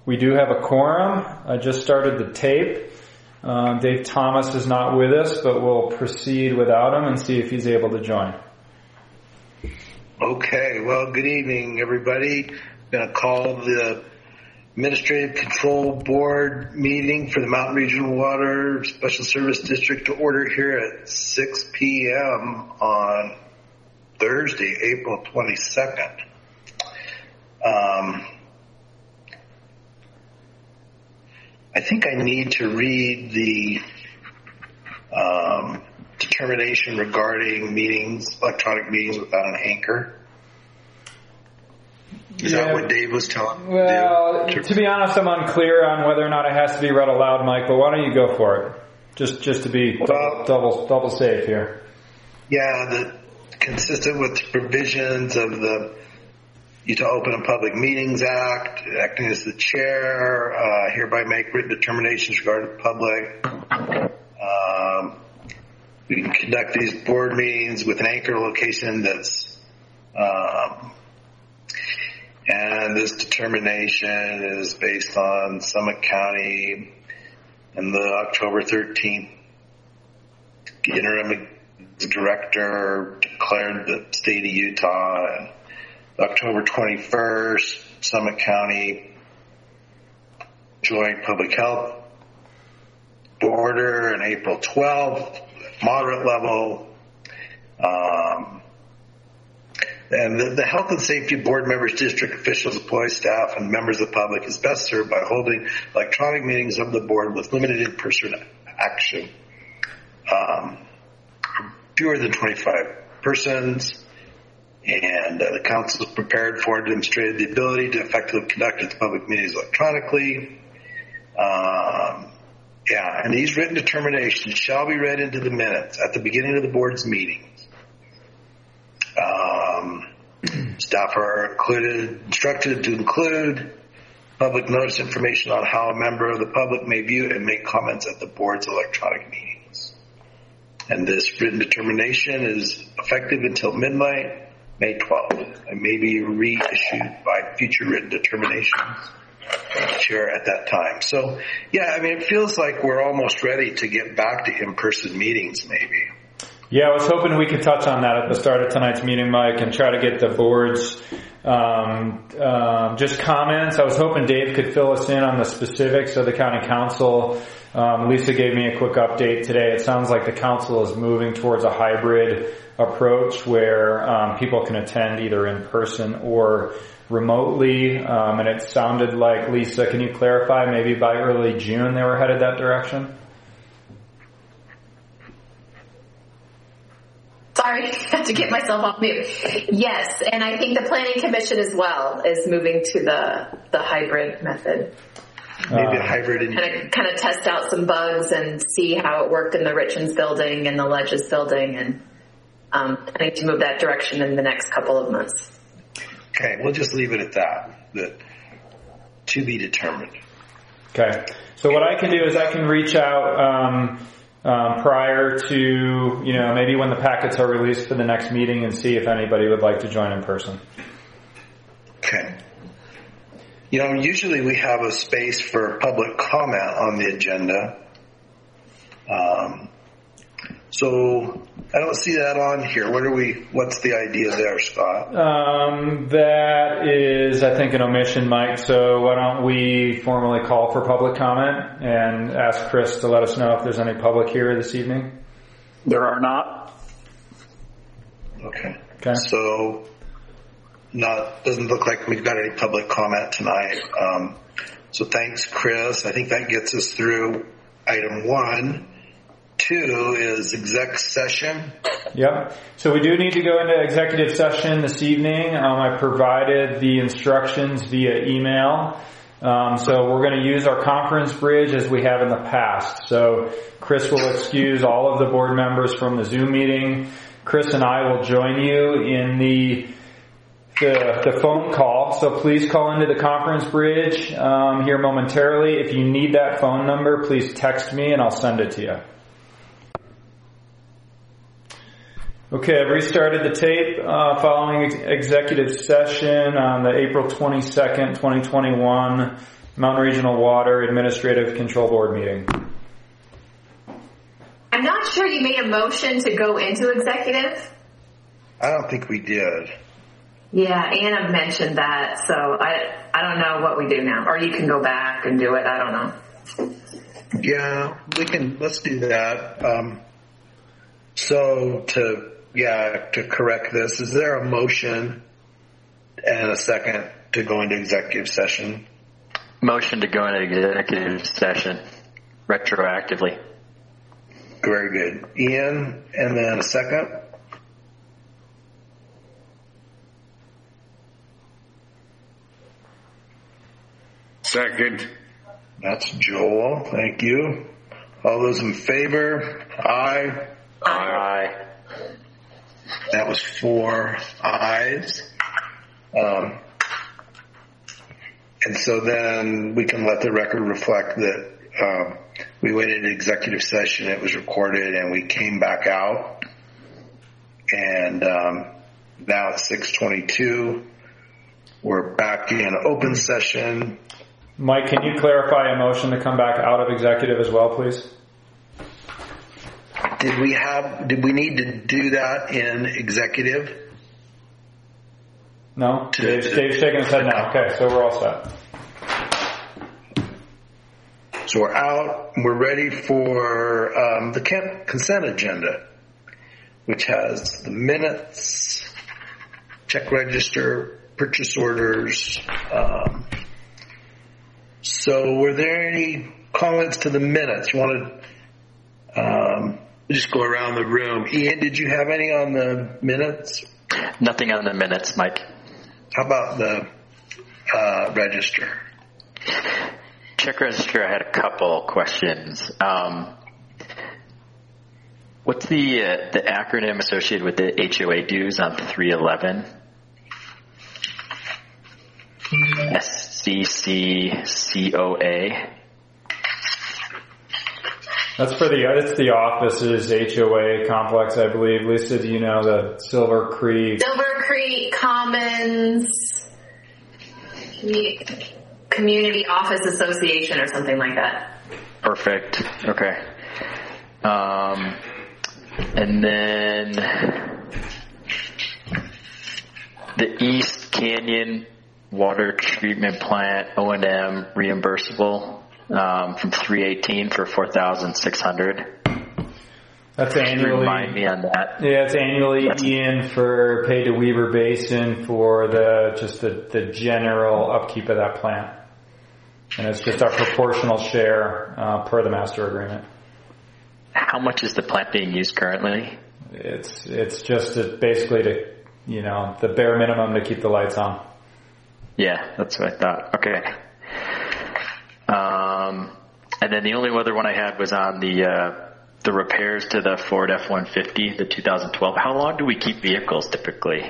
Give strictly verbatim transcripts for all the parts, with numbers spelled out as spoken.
We do have a quorum. I just started the tape. Um, Dave Thomas is not with us, but we'll proceed without him and see if he's able to join. Okay, well, good evening, everybody. I'm going to call the Administrative Control Board meeting for the Mountain Regional Water Special Service District to order here at six p.m. on Thursday, April twenty-second. Um, I think I need to read the um, determination regarding meetings, electronic meetings without an anchor. Is yeah. that what Dave was telling me? Well, to, to be honest, I'm unclear on whether or not it has to be read aloud, Mike, but why don't you go for it? Just just to be well, double double safe here. Yeah, the, consistent with the provisions of the Utah Open and Public Meetings Act, acting as the chair, uh, hereby make written determinations regarding the public. Um, we can conduct these board meetings with an anchor location that's, um, and this determination is based on Summit County and the October thirteenth interim director declared the state of Utah, and October twenty-first, Summit County joint public health order, and April twelfth, moderate level. Um, and the, the health and safety board members, district officials, employees, staff, and members of the public is best served by holding electronic meetings of the board with limited in-person action. Um, fewer than twenty-five persons. And uh, the council is prepared for and demonstrated the ability to effectively conduct its public meetings electronically. Um, yeah, and these written determinations shall be read into the minutes at the beginning of the board's meetings. Um, staff are included, instructed to include public notice information on how a member of the public may view and make comments at the board's electronic meetings. And this written determination is effective until midnight, May twelfth, and may be reissued by future written determinations chair at that time. So, yeah, I mean, it feels like we're almost ready to get back to in-person meetings, maybe. Yeah, I was hoping we could touch on that at the start of tonight's meeting, Mike, and try to get the board's um, um, just comments. I was hoping Dave could fill us in on the specifics of the county council. Um, Lisa gave me a quick update today. It sounds like the council is moving towards a hybrid approach where um, people can attend either in person or remotely. Um, and it sounded like, Lisa, can you clarify, maybe by early June they were headed that direction? Sorry, I have to get myself off mute. Yes, and I think the Planning Commission as well is moving to the, the hybrid method. Maybe a hybrid. In- kind of kind of test out some bugs and see how it worked in the Richlands building and the Ledges building, and um, I need to move that direction in the next couple of months. Okay, we'll just leave it at that. That to be determined. Okay, so what I can do is I can reach out um, um, prior to, you know, maybe when the packets are released for the next meeting and see if anybody would like to join in person. Okay. You know, usually we have a space for public comment on the agenda. Um, so I don't see that on here. What are we? What's the idea there, Scott? Um, that is, I think, an omission, Mike. So why don't we formally call for public comment and ask Chris to let us know if there's any public here this evening? There are not. Okay. Okay. So. Not doesn't look like we've got any public comment tonight. Um, so thanks, Chris. I think that gets us through item one. Two is exec session. Yep. So we do need to go into executive session this evening. Um, I provided the instructions via email. Um, so we're going to use our conference bridge as we have in the past. So Chris will excuse all of the board members from the Zoom meeting. Chris and I will join you in the The, the phone call, so please call into the conference bridge um, here momentarily. If you need that phone number, please text me and I'll send it to you. Okay, I've restarted the tape uh, following ex- executive session on the April twenty-second, twenty twenty-one Mountain Regional Water Administrative Control Board meeting. I'm not sure you made a motion to go into executive. I don't think we did. Yeah, Anna mentioned that, so I I don't know what we do now. Or you can go back and do it. I don't know. Yeah, we can. Let's do that. Um, so to yeah to correct this, is there a motion and a second to go into executive session? Motion to go into executive session retroactively. Very good, Ian, and then a second. Second. That's Joel. Thank you. All those in favor? Aye. Aye. That was four ayes. Um, and so then we can let the record reflect that um, we went into executive session, it was recorded, and we came back out. And um, now it's six twenty-two. We're back in open session. Mike, can you clarify a motion to come back out of executive as well, please? Did we have, did we need to do that in executive? No? To- Dave's, Dave's shaking his head no. Okay, so we're all set. So we're out, we're ready for um, the consent agenda, which has the minutes, check register, purchase orders. Um, so were there any comments to the minutes? You want to um, just go around the room. Ian, did you have any on the minutes? Nothing on the minutes, Mike. How about the uh, register? Check register, I had a couple questions. Um, what's the uh, the acronym associated with the H O A dues on three eleven? S C C C O A. That's for the, that's the office's H O A complex, I believe. Lisa, do you know the Silver Creek? Silver Creek Commons Community Office Association or something like that. Perfect. Okay. Um, and then the East Canyon Water Treatment Plant O and M reimbursable um, from three eighteen for four thousand six hundred. That's annually. Remind me on that. Yeah, it's annually, That's, Ian, for paid to Weber Basin for the just the, the general upkeep of that plant. And it's just our proportional share uh, per the master agreement. How much is the plant being used currently? It's it's just to, basically to, you know, the bare minimum to keep the lights on. Yeah, that's what I thought. Okay. Um, and then the only other one I had was on the uh, the repairs to the Ford F one fifty, the two thousand twelve. How long do we keep vehicles typically?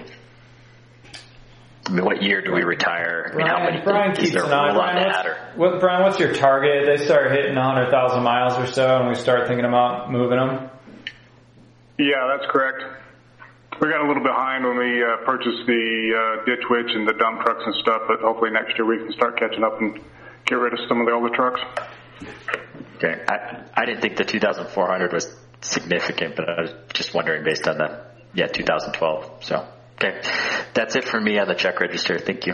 I mean, what year do we retire? I mean, how many Brian is keeps there an eye. rule on Brian, that? what's, Or? what, Brian, what's your target? They start hitting one hundred thousand miles or so, and we start thinking about moving them. Yeah, that's correct. We got a little behind when we uh, purchased the uh, ditch witch and the dump trucks and stuff, but hopefully next year we can start catching up and get rid of some of the older trucks. Okay, I, I didn't think the two thousand four hundred was significant, but I was just wondering based on the yeah two thousand twelve. So okay, that's it for me on the check register. Thank you.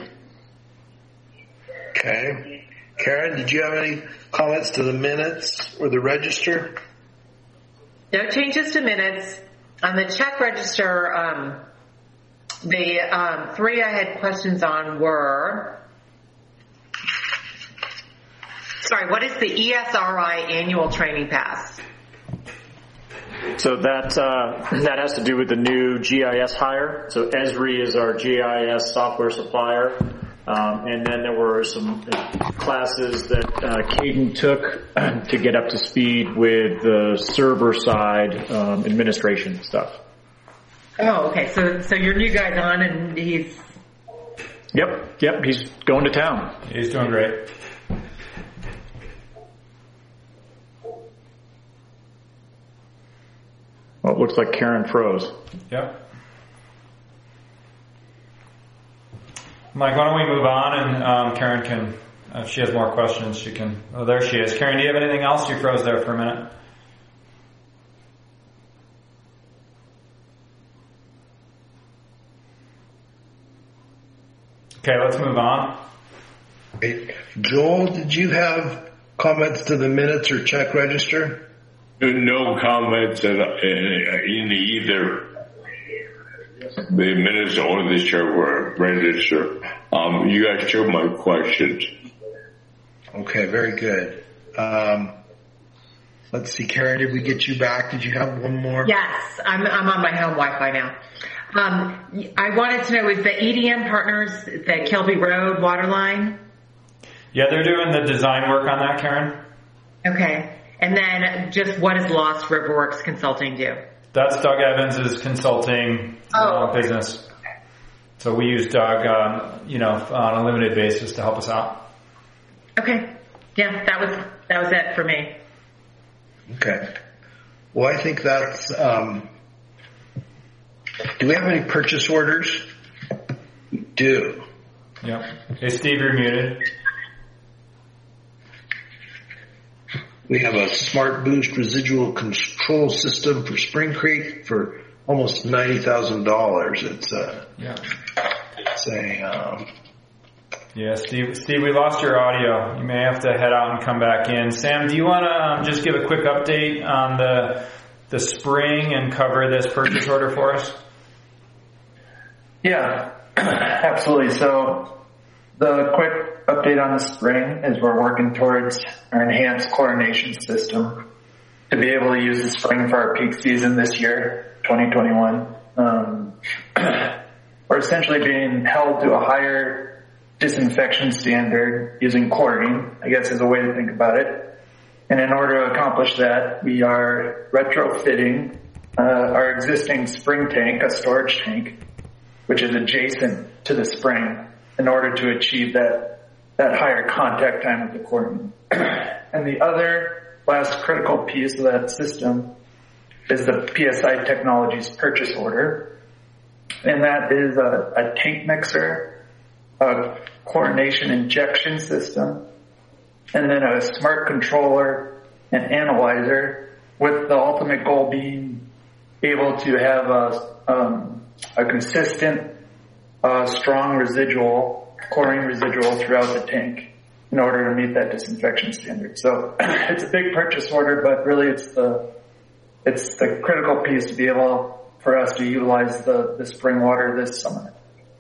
Okay. Karen, did you have any comments to the minutes or the register? No changes to minutes. On the check register, um, the um, three I had questions on were, sorry, what is the E S R I annual training pass? So that uh, that has to do with the new G I S hire. So Esri is our G I S software supplier. Um, and then there were some classes that uh, Caden took to get up to speed with the server side um, administration stuff. Oh, okay. So so your new guy's on and he's... Yep, yep. He's going to town. He's doing great. Well, it looks like Karen froze. Yep. Mike, why don't we move on and um, Karen can If she has more questions, she can. Oh, there she is. Karen, do you have anything else? You froze there for a minute. Okay, let's move on. Hey, Joel, did you have comments to the minutes or check register? No comments in, in either the minutes or the check register. Um, you guys took my questions. Okay, very good. Um, let's see, Karen, did we get you back? Did you have one more? Yes, I'm, I'm on my home Wi-Fi now. Um, I wanted to know, is the E D M Partners, the Kilby Road water line? Yeah, they're doing the design work on that, Karen. Okay. And then just what does Lost Riverworks Consulting do? That's Doug Evans' consulting oh. uh, business. So we use Doug, um, you know, on a limited basis to help us out. Okay. Yeah, that was that was it for me. Okay. Well, I think that's. Um, do we have any purchase orders? We do. Yep. Hey, Steve, you're muted. We have a Smart Boost residual control system for Spring Creek for almost ninety thousand dollars. It's a. Yeah. It's a. Um, Yeah, Steve, Steve, we lost your audio. You may have to head out and come back in. Sam, do you want to um, just give a quick update on the the spring and cover this purchase order for us? Yeah, absolutely. So the quick update on the spring is we're working towards our enhanced chlorination system to be able to use the spring for our peak season this year, twenty twenty-one. Um, we're essentially being held to a higher disinfection standard using chlorine, I guess is a way to think about it. And in order to accomplish that, we are retrofitting uh, our existing spring tank, a storage tank, which is adjacent to the spring, in order to achieve that that higher contact time with the chlorine. And the other last critical piece of that system is the P S I Technologies purchase order. And that is a, a tank mixer, a chlorination injection system, and then a smart controller and analyzer, with the ultimate goal being able to have a, um, a consistent, uh, strong residual, chlorine residual throughout the tank in order to meet that disinfection standard. So it's a big purchase order, but really it's the it's the critical piece to be able for us to utilize the, the spring water this summer.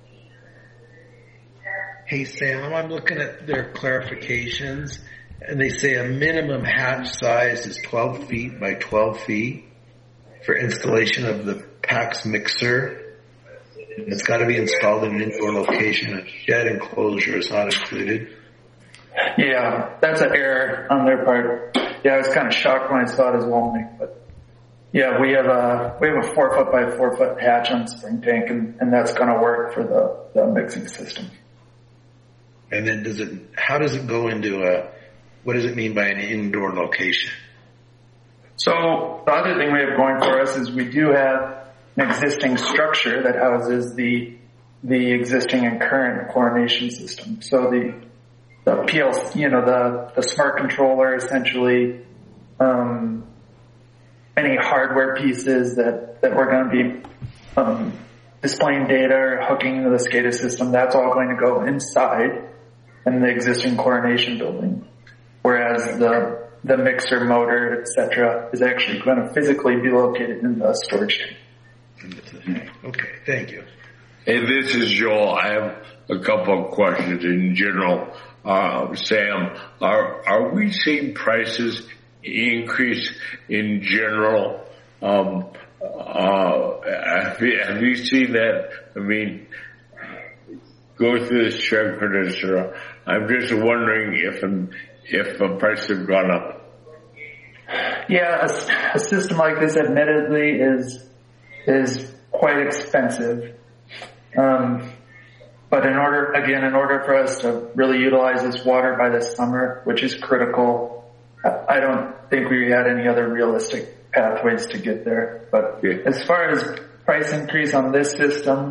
Hey, Sam, I'm looking at their clarifications, and they say a minimum hatch size is twelve feet by twelve feet for installation of the PAX mixer. And it's got to be installed in an indoor location. A shed enclosure is not included. Yeah, that's an error on their part. Yeah, I was kind of shocked when I saw it as well, Nick. But yeah, we have a we have a four foot by four foot hatch on the spring tank, and, and that's going to work for the, the mixing system. And then does it? How does it go into a? What does it mean by an indoor location? So the other thing we have going for us is we do have an existing structure that houses the the existing and current chlorination system. So the the P L C, you know, the the smart controller, essentially, um, any hardware pieces that that we're going to be um, displaying data or hooking into the SCADA system, that's all going to go inside in the existing chlorination building, whereas the the mixer, motor, et cetera, is actually going to physically be located in the storage tank. Okay, thank you. Hey, this is Joel. I have a couple of questions in general. Uh, Sam, are are we seeing prices increase in general? Um, uh, have you, have you seen that? I mean, go through this check register. I'm just wondering if if the prices have gone up. Yeah, a, a system like this, admittedly, is is quite expensive. Um, but in order, again, in order for us to really utilize this water by this summer, which is critical, I, I don't think we had any other realistic pathways to get there. But yeah. As far as price increase on this system,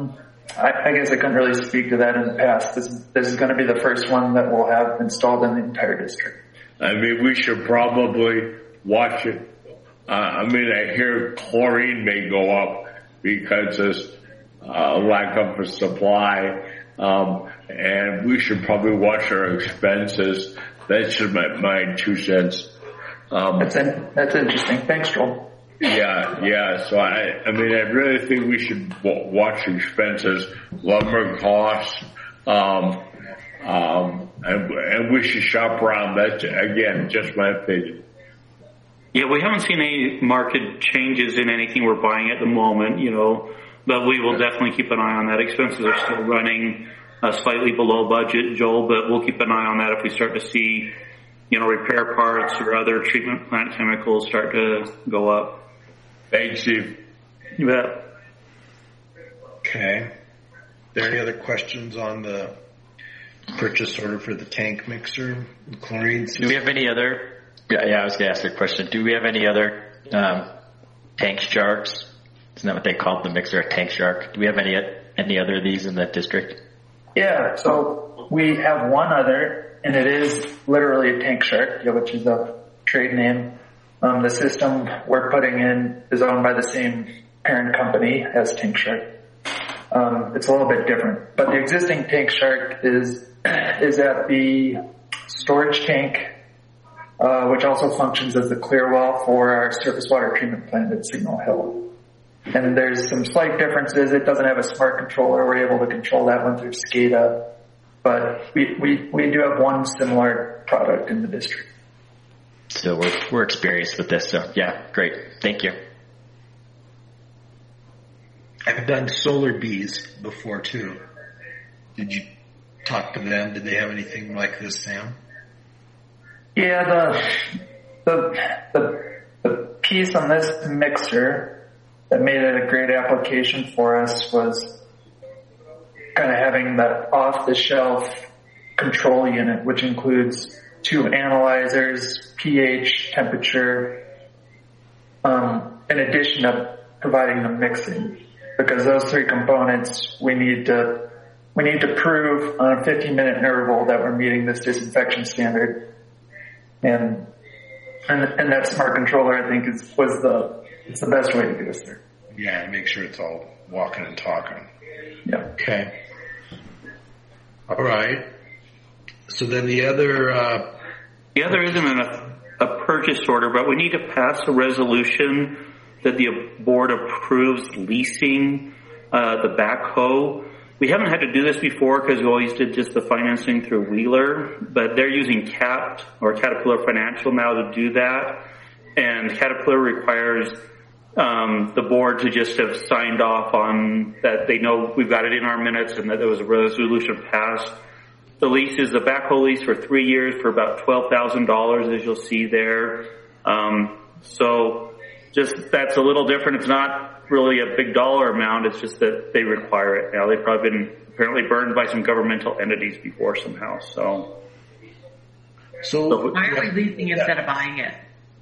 I, I guess I couldn't really speak to that in the past. This, this is going to be the first one that we'll have installed in the entire district. I mean, we should probably watch it. Uh, I mean, I hear chlorine may go up because there's uh, lack of a supply, um, and we should probably watch our expenses. That's just my, my two cents. Um, that's in, that's interesting. Thanks, Joel. Yeah, yeah. So I, I mean, I really think we should w- watch expenses, lumber costs, um, um, and, and we should shop around. That's again just my opinion. Yeah, we haven't seen any market changes in anything we're buying at the moment, you know, but we will definitely keep an eye on that. Expenses are still running uh, slightly below budget, Joel, but we'll keep an eye on that if we start to see, you know, repair parts or other treatment plant chemicals start to go up. Thanks, Steve. You bet. Okay. Are there any other questions on the purchase order for the tank mixer, the chlorine system? Do we have any other? Yeah, yeah I was going to ask a question. Do we have any other um, tank sharks? Isn't that what they called the mixer, a tank shark? Do we have any any other of these in the district? Yeah, so we have one other, and it is literally a tank shark, which is a trade name. Um, the system we're putting in is owned by the same parent company as Tank Shark. Um, it's a little bit different, but the existing Tank Shark is is at the storage tank, uh, which also functions as the clear well for our surface water treatment plant at Signal Hill. And there's some slight differences. It doesn't have a smart controller. We're able to control that one through SCADA, but we we we do have one similar product in the district. So we're we're experienced with this. So yeah, great. Thank you. I've done Solar Bees before too. Did you talk to them? Did they have anything like this, Sam? Yeah, the the the, the piece on this mixer that made it a great application for us was kind of having that off-the-shelf control unit, which includes two analyzers, pH, temperature, um, in addition to providing the mixing. Because those three components, we need to we need to prove on a fifteen minute interval that we're meeting this disinfection standard. And and, and that smart controller, I think, is was the it's the best way to do this there. Yeah, and make sure it's all walking and talking. Yeah. Okay. All right. So then the other... Uh, the other isn't a, a purchase order, but we need to pass a resolution that the board approves leasing uh, the backhoe. We haven't had to do this before because we always did just the financing through Wheeler, but they're using CAT or Caterpillar Financial now to do that. And Caterpillar requires um, the board to just have signed off on that. They know we've got it in our minutes and that there was a resolution passed. The lease is the backhoe lease for three years for about twelve thousand dollars, as you'll see there. Um, so just that's a little different. It's not really a big dollar amount. It's just that they require it now. They've probably been apparently burned by some governmental entities before somehow. So, so why are we leasing instead of buying it?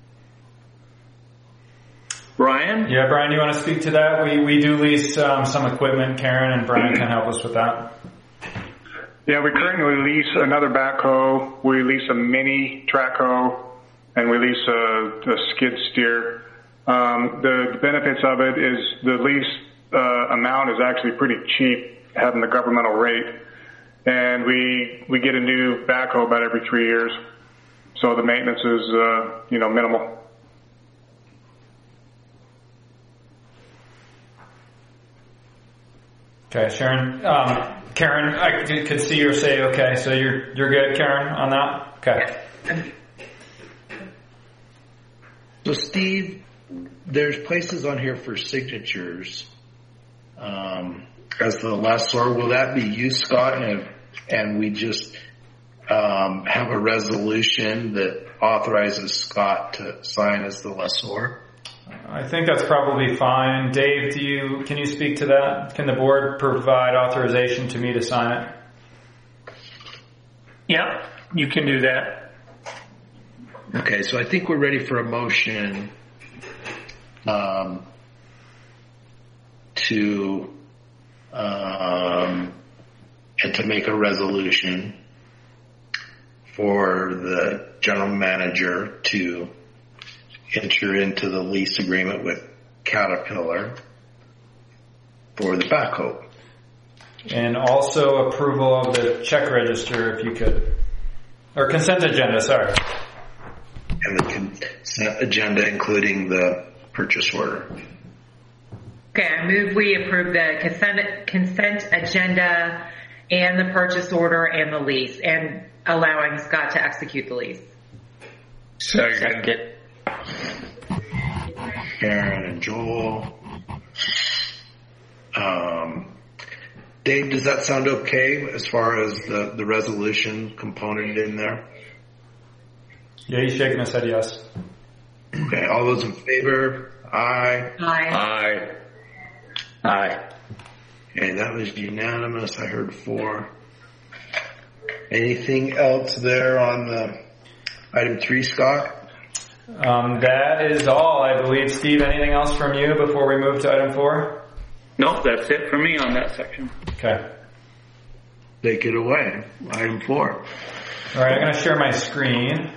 Brian? Yeah, Brian, you want to speak to that? We we do lease um, some equipment. Karen and Brian can help us with that. Yeah, we currently lease another backhoe. We lease a mini track hoe, and we lease a, a skid steer. Um, the benefits of it is the lease uh, amount is actually pretty cheap, having the governmental rate, and we we get a new backhoe about every three years, so the maintenance is uh, you know minimal. Okay, Sharon. Um, Karen, I could see you say okay, so you're you're good, Karen, on that? Okay. So Steve, there's places on here for signatures um, as the lessor. Will that be you, Scott, and, and we just um, have a resolution that authorizes Scott to sign as the lessor? I think that's probably fine. Dave, do you can you speak to that? Can the board provide authorization to me to sign it? Yeah, you can do that. Okay, so I think we're ready for a motion um, to um, and to make a resolution for the general manager to enter into the lease agreement with Caterpillar for the backhoe. And also approval of the check register, if you could. Or consent agenda, sorry. And the consent agenda, including the purchase order. Okay, I move we approve the consent, consent agenda and the purchase order and the lease, and allowing Scott to execute the lease. Second. Second. Karen and Joel. Um, Dave, does that sound okay as far as the, the resolution component in there? Yeah, he's shaking his head yes. Okay, all those in favor? Aye. Aye. Aye. Aye. Okay, that was unanimous. I heard four. Anything else there on the item three, Scott? Um, that is all, I believe. Steve, anything else from you before we move to item four? No, that's it for me on that section. Okay. Take it away. Item four. All right, I'm going to share my screen.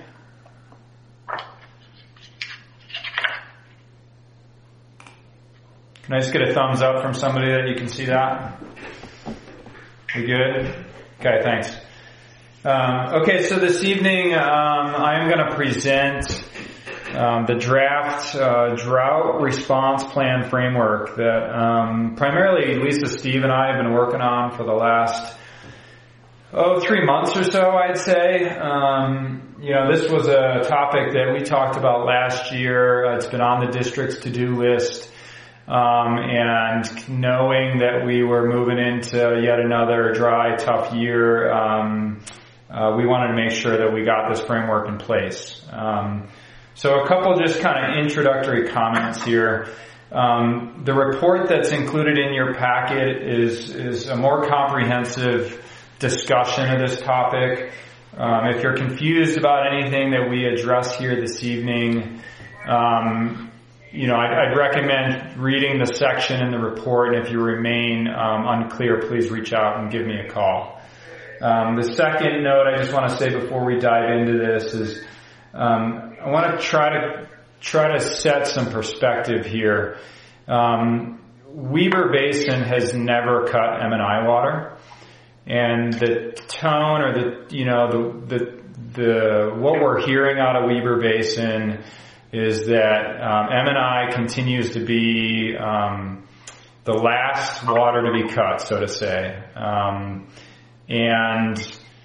Can I just get a thumbs up from somebody that you can see that? We good? Okay, thanks. Um, okay, so this evening um, I'm going to present um, the draft uh, drought response plan framework that um, primarily Lisa, Steve, and I have been working on for the last oh three months or so, I'd say. Um, you know, this was a topic that we talked about last year. Uh, it's been on the district's to-do list. Um, and knowing that we were moving into yet another dry, tough year, um, uh, we wanted to make sure that we got this framework in place. Um, so a couple just kind of introductory comments here. Um, the report that's included in your packet is is a more comprehensive discussion of this topic. Um, if you're confused about anything that we address here this evening, um, you know, I'd, I'd recommend reading the section in the report, and if you remain um, unclear, please reach out and give me a call. Um, the second note I just want to say before we dive into this is um, I want to try to try to set some perspective here. Um, Weber Basin has never cut M and I water, and the tone or the you know the the the what we're hearing out of Weber Basin is that um, M and I continues to be um, the last water to be cut, so to say. Um, and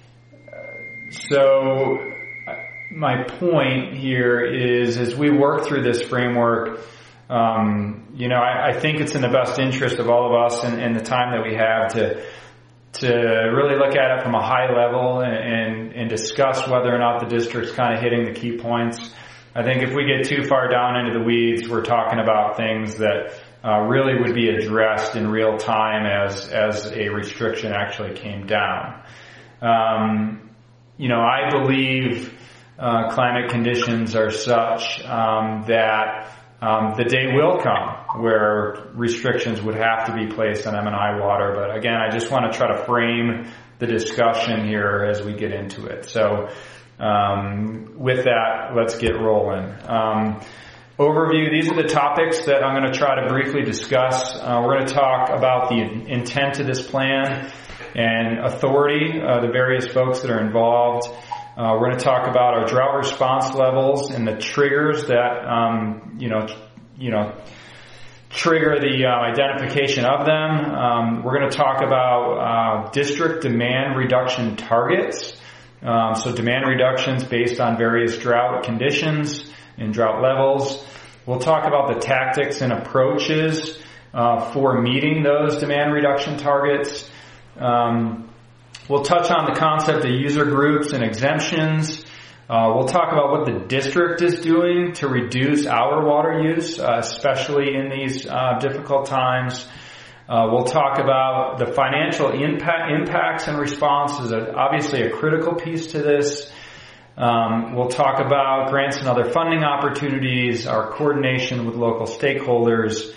so my point here is, as we work through this framework, um, you know, I, I think it's in the best interest of all of us and, and the time that we have to to really look at it from a high level and, and, and discuss whether or not the district's kind of hitting the key points. I think if we get too far down into the weeds, we're talking about things that uh, really would be addressed in real time as as a restriction actually came down. Um, you know, I believe uh, climate conditions are such um, that um, the day will come where restrictions would have to be placed on M and I water. But again, I just want to try to frame the discussion here as we get into it. So. Um, with that, let's get rolling. Um, overview, these are the topics that I'm going to try to briefly discuss. Uh, we're going to talk about the intent of this plan and authority, uh, the various folks that are involved. Uh, we're going to talk about our drought response levels and the triggers that, um, you know, you know, trigger the uh, identification of them. Um, we're going to talk about uh, district demand reduction targets. Um, so demand reductions based on various drought conditions and drought levels. We'll talk about the tactics and approaches uh, for meeting those demand reduction targets. Um, we'll touch on the concept of user groups and exemptions. Uh, we'll talk about what the district is doing to reduce our water use, uh, especially in these uh, difficult times. Uh, we'll talk about the financial impact, impacts and responses, obviously a critical piece to this. Um, we'll talk about grants and other funding opportunities, our coordination with local stakeholders.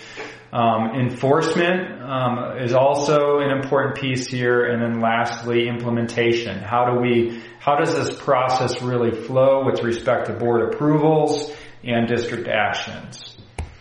Um, enforcement um, is also an important piece here, and then lastly, implementation. How do we, how does this process really flow with respect to board approvals and district actions?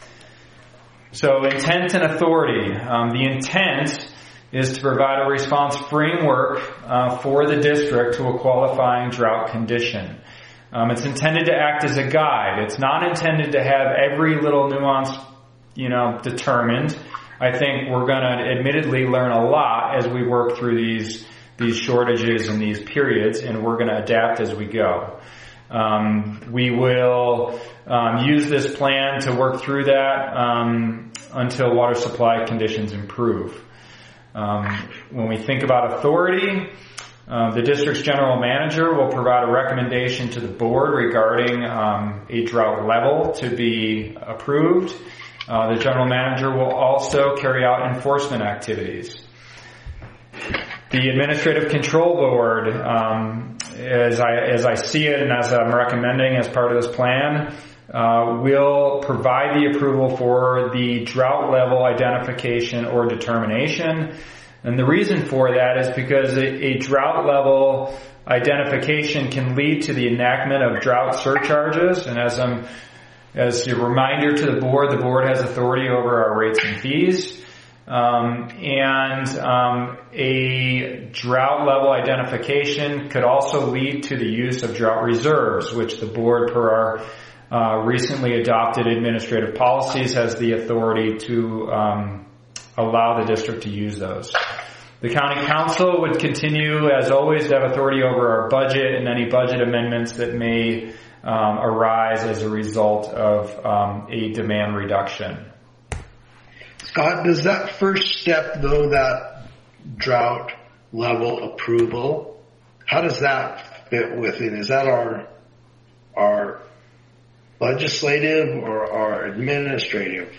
So, intent and authority. Um, the intent is to provide a response framework uh, for the district to a qualifying drought condition. Um, it's intended to act as a guide. It's not intended to have every little nuance, you know, determined. I think we're going to admittedly learn a lot as we work through these these shortages and these periods, and we're going to adapt as we go. Um, we will um, use this plan to work through that um, until water supply conditions improve. Um, when we think about authority, uh, the district's general manager will provide a recommendation to the board regarding um, a drought level to be approved. Uh, the general manager will also carry out enforcement activities. The Administrative Control Board, um, as I as I see it and as I'm recommending as part of this plan, uh, will provide the approval for the drought level identification or determination. And the reason for that is because a, a drought level identification can lead to the enactment of drought surcharges. And as I'm As a reminder to the board, the board has authority over our rates and fees. Um, and um, a drought level identification could also lead to the use of drought reserves, which the board, per our uh, recently adopted administrative policies, has the authority to um, allow the district to use those. The county council would continue, as always, to have authority over our budget and any budget amendments that may Um, arise as a result of um, a demand reduction. Scott, does that first step, though, that drought level approval, how does that fit within? Is that our our legislative or our administrative?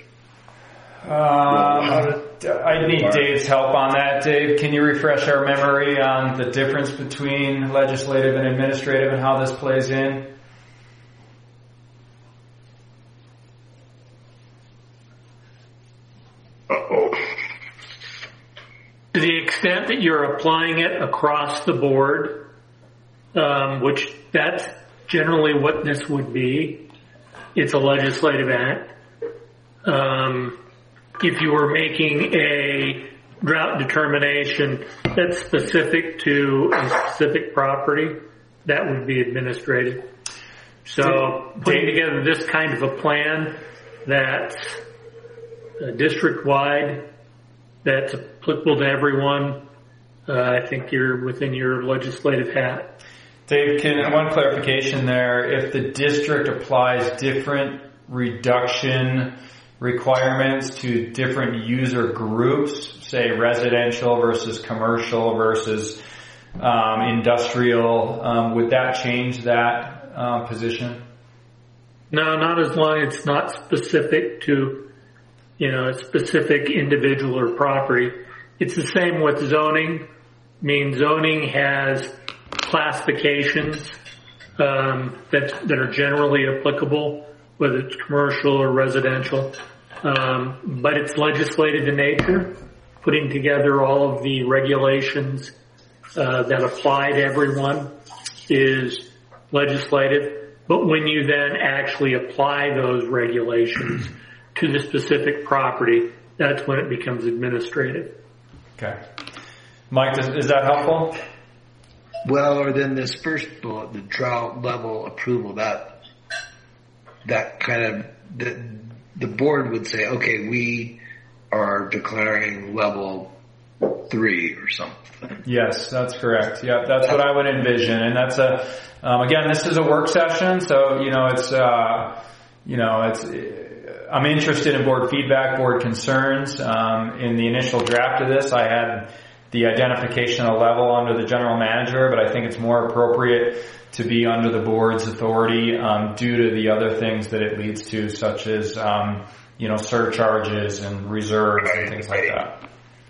Um, I need Dave's help on that. Dave, can you refresh our memory on the difference between legislative and administrative and how this plays in? To the extent that you're applying it across the board, um, which that's generally what this would be, it's a legislative act. Um, if you were making a drought determination that's specific to a specific property, that would be administrative. So putting together this kind of a plan that's uh, district-wide, that's applicable to everyone, uh, I think you're within your legislative hat. Dave, can one clarification there? If the district applies different reduction requirements to different user groups, say residential versus commercial versus um, industrial, um, would that change that uh, position? No, not as long as it's not specific to, you know, a specific individual or property. It's the same with zoning. I mean, zoning has classifications um, that that are generally applicable, whether it's commercial or residential. Um, but it's legislative in nature, putting together all of the regulations uh, that apply to everyone is legislative. But when you then actually apply those regulations to the specific property, that's when it becomes administrative. Okay. Mike, is, is that helpful? Well, or then this first bullet, the drought level approval, that that kind of, the, the board would say, okay, we are declaring level three or something. Yes, that's correct. Yeah, that's what I would envision. And that's a, um, again, this is a work session, so, you know, it's, uh, you know, it's, I'm interested in board feedback, board concerns. Um, in the initial draft of this, I had the identification of level under the general manager, but I think it's more appropriate to be under the board's authority um, due to the other things that it leads to, such as, um, you know, surcharges and reserves and things like that.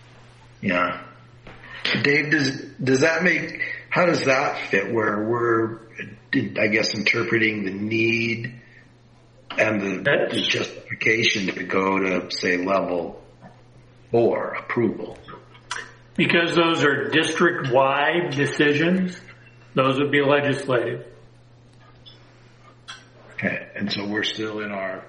Yeah. Dave, does does that make, how does that fit where we're, I guess, interpreting the need and the, the justification to go to, say, level four approval? Because those are district-wide decisions, those would be legislative. Okay, and so we're still in our,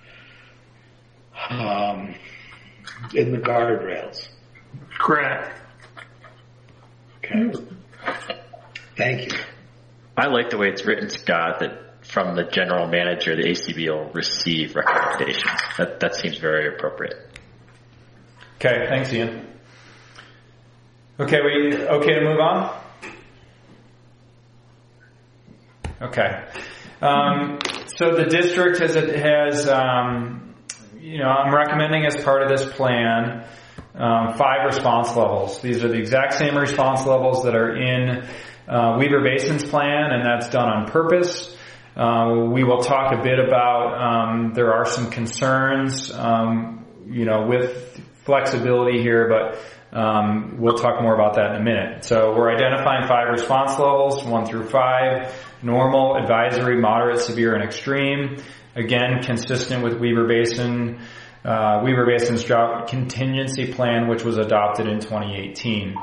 um, in the guardrails. Correct. Okay. Thank you. I like the way it's written, Scott, that from the general manager, the A C B will receive recommendations. That that seems very appropriate. Okay, thanks, Ian. Okay, we okay to move on? Okay. Um, so the district has, has um, you know, I'm recommending as part of this plan um, five response levels. These are the exact same response levels that are in uh, Weaver Basin's plan, and that's done on purpose. Uh, we will talk a bit about, um, there are some concerns, um, you know, with flexibility here, but um, we'll talk more about that in a minute. So we're identifying five response levels, one through five: normal, advisory, moderate, severe, and extreme. Again, consistent with Weaver Basin, uh, Weaver Basin's drought contingency plan, which was adopted in twenty eighteen.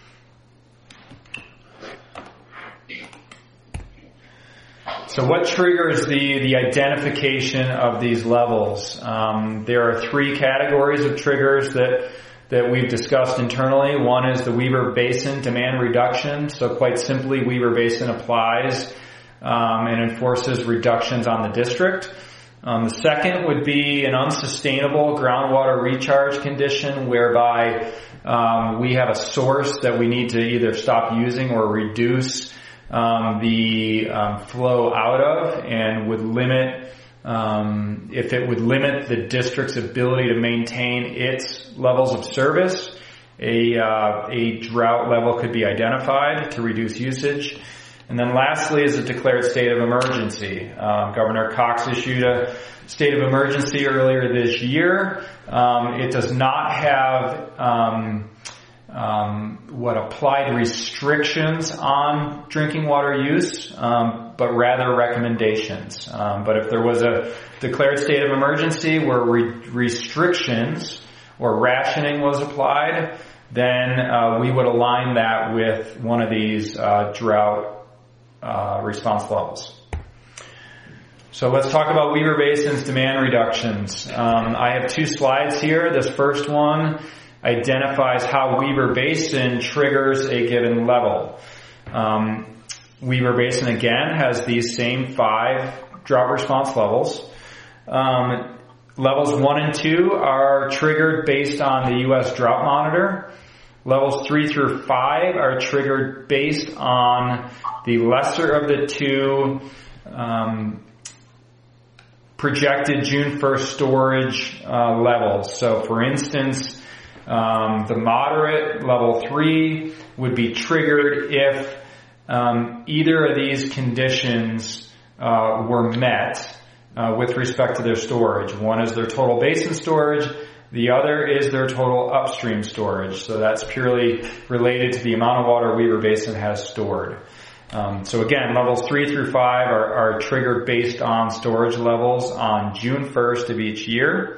So what triggers the, the identification of these levels? Um, there are three categories of triggers that that we've discussed internally. One is the Weaver Basin demand reduction. So quite simply, Weaver Basin applies um, and enforces reductions on the district. Um, the second would be an unsustainable groundwater recharge condition, whereby um, we have a source that we need to either stop using or reduce Um, the um, flow out of, and would limit, um, if it would limit the district's ability to maintain its levels of service, a uh, a drought level could be identified to reduce usage. And then lastly is a declared state of emergency. Um, Governor Cox issued a state of emergency earlier this year. Um, it does not have um, Um, what applied restrictions on drinking water use, um, but rather recommendations. Um, but if there was a declared state of emergency where re- restrictions or rationing was applied, then uh, we would align that with one of these uh, drought uh, response levels. So let's talk about Weaver Basin's demand reductions. Um, I have two slides here. This first one identifies how Weaver Basin triggers a given level. Um, Weaver Basin, again, has these same five drought response levels. Um, levels one and two are triggered based on the U S Drought Monitor. Levels three through five are triggered based on the lesser of the two um, projected June first storage uh, levels. So, for instance, Um, the moderate, level three, would be triggered if um, either of these conditions uh, were met uh, with respect to their storage. One is their total basin storage. The other is their total upstream storage. So that's purely related to the amount of water Weaver Basin has stored. Um, so again, levels three through five are, are triggered based on storage levels on June first of each year.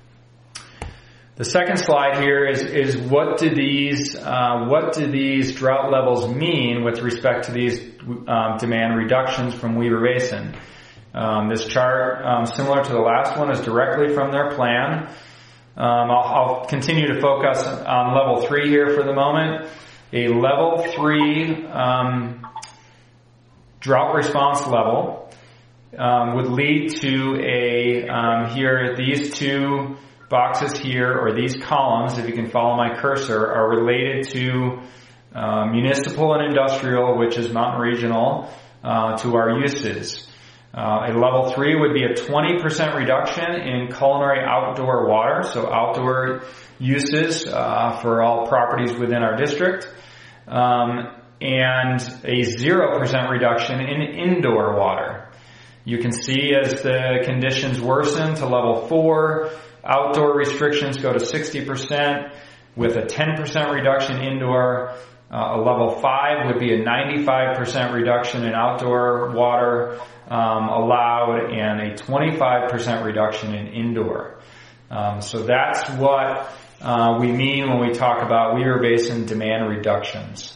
The second slide here is, is what do these, uh, what do these drought levels mean with respect to these, um, demand reductions from Weaver Basin? Um, this chart, um, similar to the last one, is directly from their plan. Um, I'll, I'll continue to focus on level three here for the moment. A level three, um, drought response level, um, would lead to a, um, here, these two boxes here, or these columns, if you can follow my cursor, are related to uh, municipal and industrial, which is Mountain Regional, uh, to our uses. Uh, a level three would be a twenty percent reduction in culinary outdoor water, so outdoor uses uh, for all properties within our district, um, and a zero percent reduction in indoor water. You can see as the conditions worsen to level four, outdoor restrictions go to sixty percent with a ten percent reduction indoor. Uh, a level five would be a ninety-five percent reduction in outdoor water um, allowed and a twenty-five percent reduction in indoor. Um, so that's what uh, we mean when we talk about Weaver Basin demand reductions.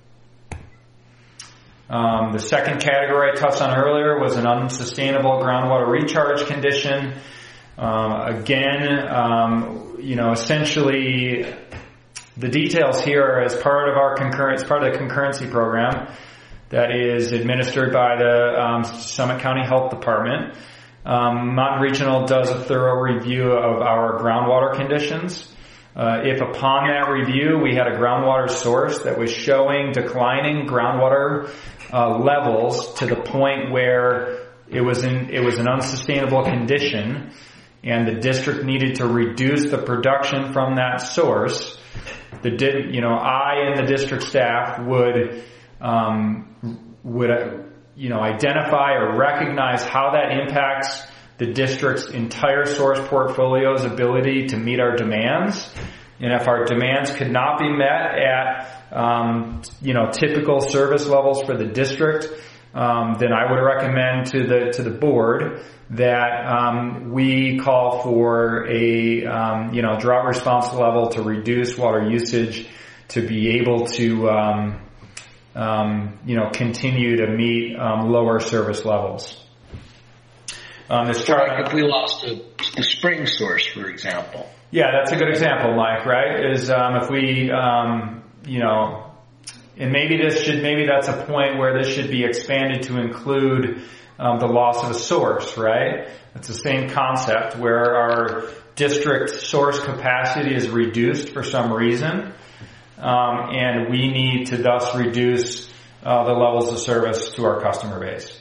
Um, the second category I touched on earlier was an unsustainable groundwater recharge condition. Um, again, um, you know, essentially the details here are as part of our concurrence, part of the concurrency program that is administered by the um, Summit County Health Department. Um, Mountain Regional does a thorough review of our groundwater conditions. Uh, if upon that review we had a groundwater source that was showing declining groundwater uh, levels to the point where it was in it was an unsustainable condition, and the district needed to reduce the production from that source, the di- you know I and the district staff would um, would uh, you know identify or recognize how that impacts the district's entire source portfolio's ability to meet our demands. And if our demands could not be met at, um, you know, typical service levels for the district, um, then I would recommend to the to the board that um, we call for a, um, you know, drought response level to reduce water usage to be able to, um, um, you know, continue to meet um, lower service levels. Um, this chart, like if we lost a, the spring source, for example. Yeah, that's a good example, Mike, right? Is um, if we, um, you know, and maybe this should, maybe that's a point where this should be expanded to include um, the loss of a source, right? It's the same concept where our district source capacity is reduced for some reason, um, and we need to thus reduce uh, the levels of service to our customer base.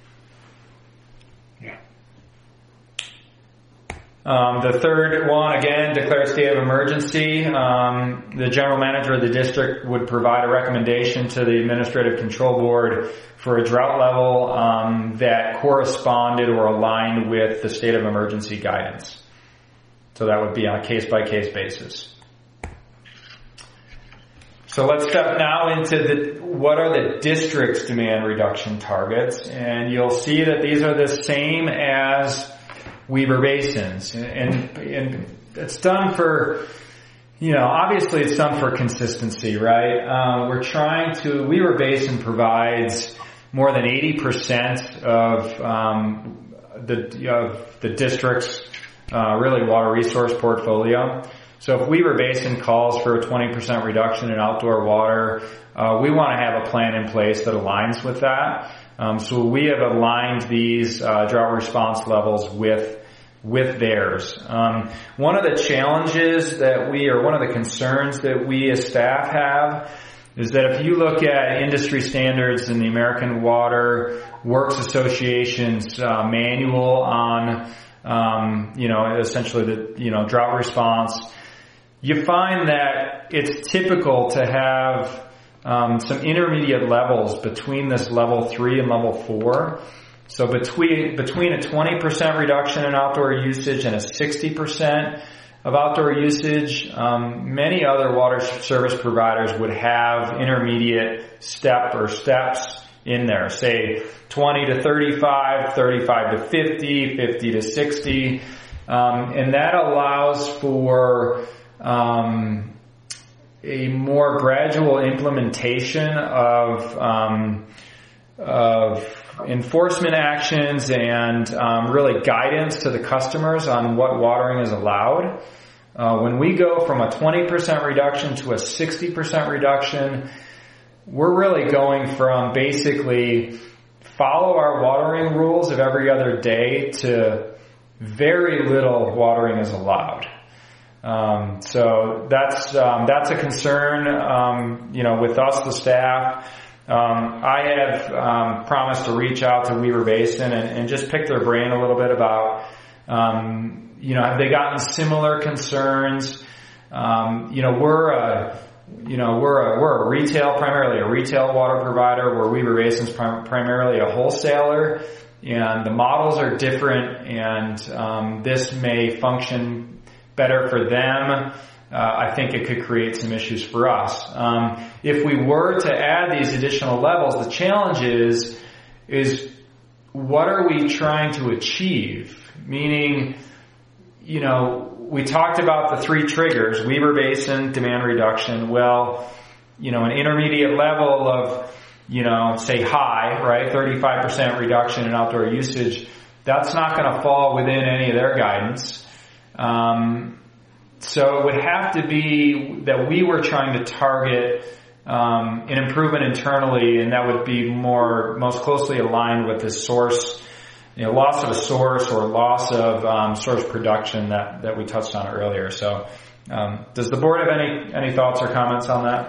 Um, the third one, again, declare a state of emergency. Um, the general manager of the district would provide a recommendation to the administrative control board for a drought level um, that corresponded or aligned with the state of emergency guidance. So that would be on a case-by-case basis. So let's step now into the, what are the district's demand reduction targets, and you'll see that these are the same as Weaver Basins, and, and it's done for, you know, obviously it's done for consistency, right? Uh, we're trying to, Weaver Basin provides more than eighty percent of, um, the, of the district's, uh, really water resource portfolio. So if Weaver Basin calls for a twenty percent reduction in outdoor water, uh, we want to have a plan in place that aligns with that. Um, so we have aligned these uh, drought response levels with with theirs. Um, one of the challenges that we, or one of the concerns that we as staff have, is that if you look at industry standards in the American Water Works Association's uh, manual on, um, you know, essentially the, you know, drought response, you find that it's typical to have Um, some intermediate levels between this level three and level four. So between between a twenty percent reduction in outdoor usage and a sixty percent of outdoor usage, um, many other water service providers would have intermediate step or steps in there. Say twenty to thirty-five, thirty-five to fifty, fifty to sixty, um, and that allows for um, a more gradual implementation of um, of enforcement actions and um, really guidance to the customers on what watering is allowed. Uh, when we go from a twenty percent reduction to a sixty percent reduction, we're really going from basically follow our watering rules of every other day to very little watering is allowed. Um, so that's, um, that's a concern, um, you know, with us, the staff. Um, I have, um, promised to reach out to Weaver Basin and, and just pick their brain a little bit about, um, you know, have they gotten similar concerns? Um, you know, we're a, you know, we're a, we're a retail, primarily a retail water provider, where Weaver Basin's prim- primarily a wholesaler, and the models are different, and, um, this may function better for them uh, I think it could create some issues for us. Um, if we were to add these additional levels, the challenge is, is what are we trying to achieve? Meaning, you know, we talked about the three triggers, Weber Basin, demand reduction. Well, you know, an intermediate level of, you know, say high, right, thirty-five percent reduction in outdoor usage, that's not going to fall within any of their guidance. Um, so it would have to be that we were trying to target um, an improvement internally, and that would be more, most closely aligned with the source, you know, loss of a source or loss of um, source production that, that we touched on earlier. So um, does the board have any, any thoughts or comments on that?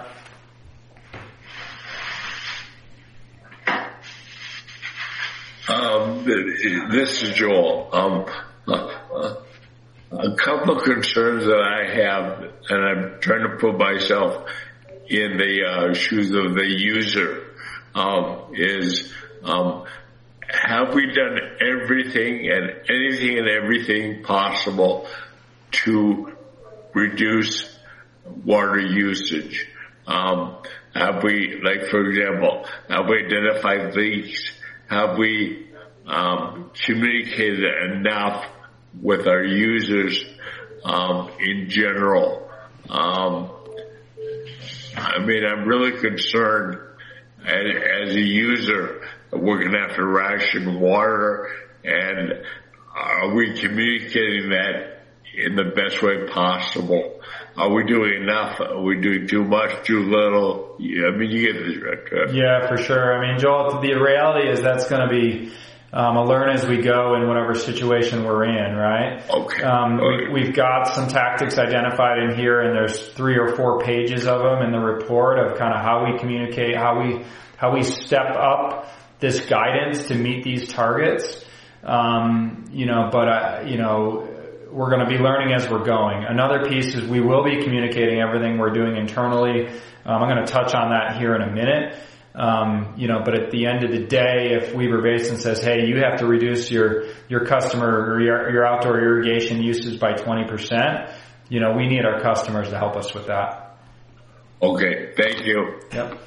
Um, this is Joel. Um, uh, a couple of concerns that I have, and I'm trying to put myself in the uh, shoes of the user, um, is um, have we done everything and anything and everything possible to reduce water usage? Um, have we, like for example, have we identified leaks? Have we um, communicated enough with our users um, in general? Um, I mean, I'm really concerned as, as a user, we're going to have to ration water, and are we communicating that in the best way possible? Are we doing enough? Are we doing too much, too little? Yeah, I mean, you get the direct. Yeah, for sure. I mean, Joel, the reality is that's going to be um, a learn as we go in whatever situation we're in, right? Okay. Um, okay. We, we've got some tactics identified in here, and there's three or four pages of them in the report of kind of how we communicate, how we how we step up this guidance to meet these targets. Um, you know, but uh, you know. We're going to be learning as we're going. Another piece is we will be communicating everything we're doing internally. Um, I'm going to touch on that here in a minute. Um, you know, but at the end of the day, if Weber Basin says, hey, you have to reduce your, your customer or your, your outdoor irrigation usage by twenty percent, you know, we need our customers to help us with that. Okay. Thank you. Yep.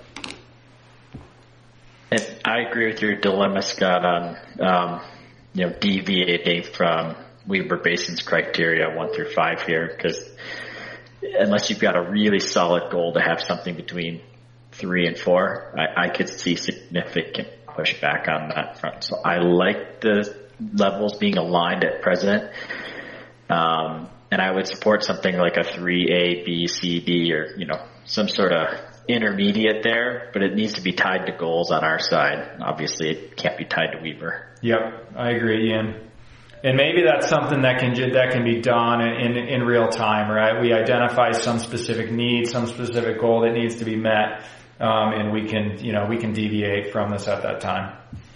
And I agree with your dilemma, Scott, on, um, you know, deviating from Weber Basin's criteria one through five here, because unless you've got a really solid goal to have something between three and four, I, I could see significant pushback on that front. So I like the levels being aligned at present. Um, and I would support something like a three A, B, C, D, or, you know, some sort of intermediate there, but it needs to be tied to goals on our side. Obviously, it can't be tied to Weber. Yep, I agree, Ian. And maybe that's something that can that can be done in in real time, right? We identify some specific need, some specific goal that needs to be met, um, and we can, you know, we can deviate from this at that time.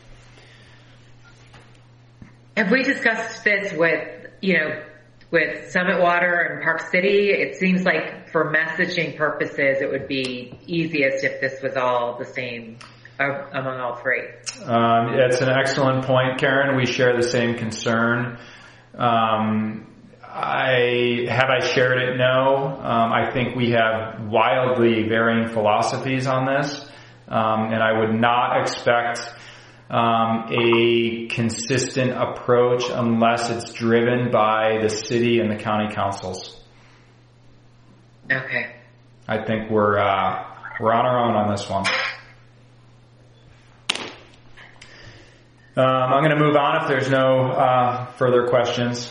Have we discussed this with, you know, with Summit Water and Park City? It seems like for messaging purposes, it would be easiest if this was all the same among all three. Um, it's an excellent point, Karen. We share the same concern. Um, I have I shared it? No. Um, I think we have wildly varying philosophies on this, um, and I would not expect um, a consistent approach unless it's driven by the city and the county councils. Okay. I think we're uh, we're on our own on this one. Um, I'm going to move on if there's no uh, further questions.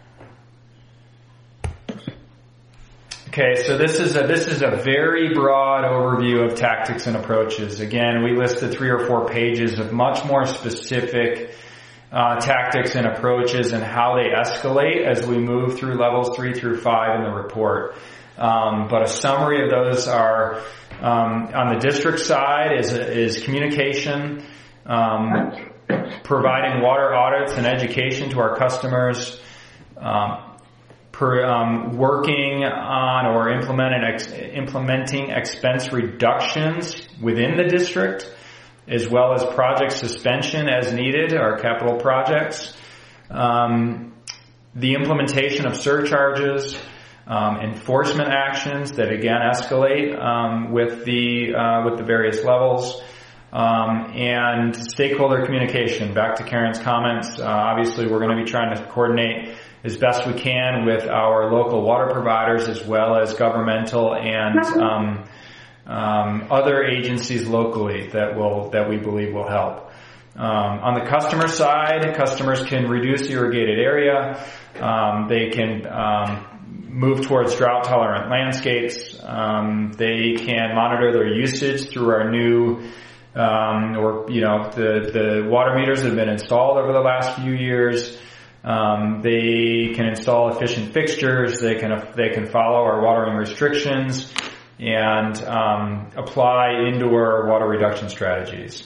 Okay, so this is a this is a very broad overview of tactics and approaches. Again, we listed three or four pages of much more specific uh, tactics and approaches and how they escalate as we move through levels three through five in the report. Um, but a summary of those are um, on the district side is is communication. Um, providing water audits and education to our customers, um, per, um, working on or implementing, ex, implementing expense reductions within the district, as well as project suspension as needed, our capital projects, um, the implementation of surcharges, um, enforcement actions that again escalate um, with the uh, with the various levels, um, and stakeholder communication. Back to Karen's comments, uh, obviously we're going to be trying to coordinate as best we can with our local water providers as well as governmental and um, um, other agencies locally that will that we believe will help. Um, on the customer side, customers can reduce irrigated area. Um, they can um, move towards drought-tolerant landscapes. Um, they can monitor their usage through our new, um, or you know, the the water meters that have been installed over the last few years. Um, they can install efficient fixtures. They can they can follow our watering restrictions and um, apply indoor water reduction strategies.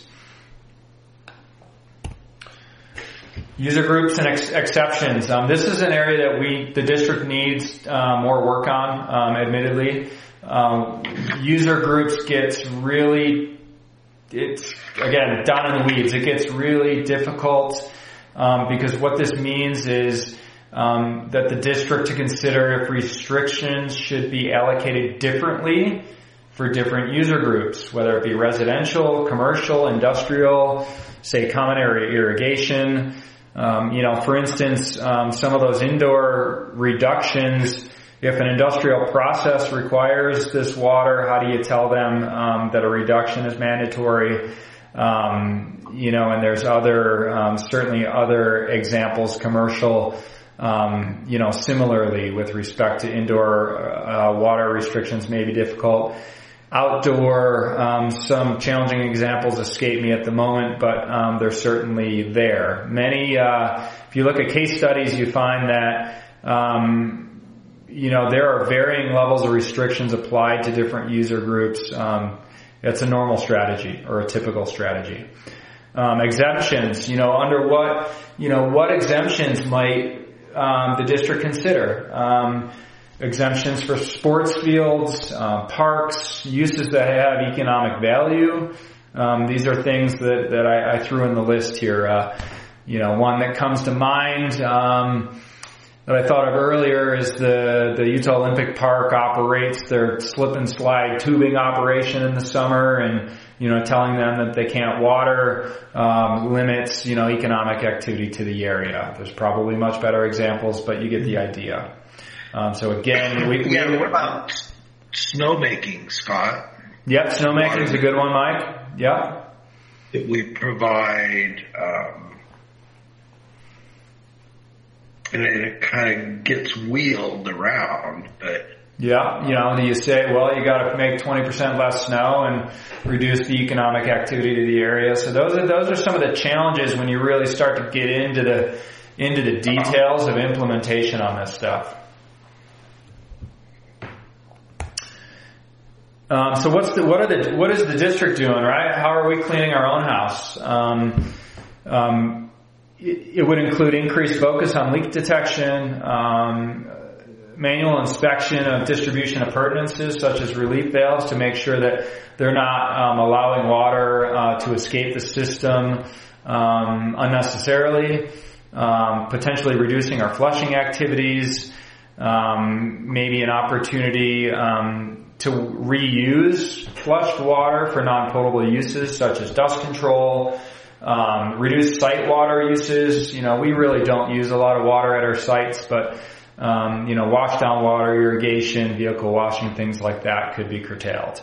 User groups and ex- exceptions. Um, this is an area that we, the district needs uh, more work on, um, admittedly. Um, user groups gets really, it's, again, down in the weeds. It gets really difficult um, because what this means is um, that the district to consider if restrictions should be allocated differently for different user groups, whether it be residential, commercial, industrial, say common area irrigation. Um, you know, for instance, um, some of those indoor reductions, if an industrial process requires this water, how do you tell them um, that a reduction is mandatory? Um, you know, and there's other, um, certainly other examples, commercial, um, you know, similarly with respect to indoor uh, water restrictions may be difficult. Outdoor, um, some challenging examples escape me at the moment, but um, they're certainly there. Many, uh, if you look at case studies, you find that, um, you know, there are varying levels of restrictions applied to different user groups. Um, it's a normal strategy or a typical strategy. Um, exemptions, you know, under what, you know, what exemptions might um, the district consider? Um, Exemptions for sports fields, uh, parks, uses that have economic value. Um, these are things that, that I, I threw in the list here. Uh, you know, one that comes to mind um, that I thought of earlier is the, the Utah Olympic Park operates their slip and slide tubing operation in the summer, and you know, telling them that they can't water um, limits you know economic activity to the area. There's probably much better examples, but you get the idea. Um, so again, we, we yeah. What about snowmaking, Scott? Yep, snowmaking is a good one, Mike. Yep. That we provide, um, and it kind of gets wheeled around, but yeah, you know, you say, well, you got to make twenty percent less snow and reduce the economic activity to the area. So those are those are some of the challenges when you really start to get into the into the details of implementation on this stuff. Um, so what's the, what are the, what is the district doing, right? How are we cleaning our own house? Um, um, it, it would include increased focus on leak detection, um, manual inspection of distribution appurtenances such as relief valves to make sure that they're not um, allowing water uh, to escape the system um, unnecessarily, um, potentially reducing our flushing activities, um, maybe an opportunity um, to reuse flushed water for non-potable uses such as dust control, um, reduce site water uses. You know, we really don't use a lot of water at our sites, but um, you know, wash down water, irrigation, vehicle washing, things like that could be curtailed.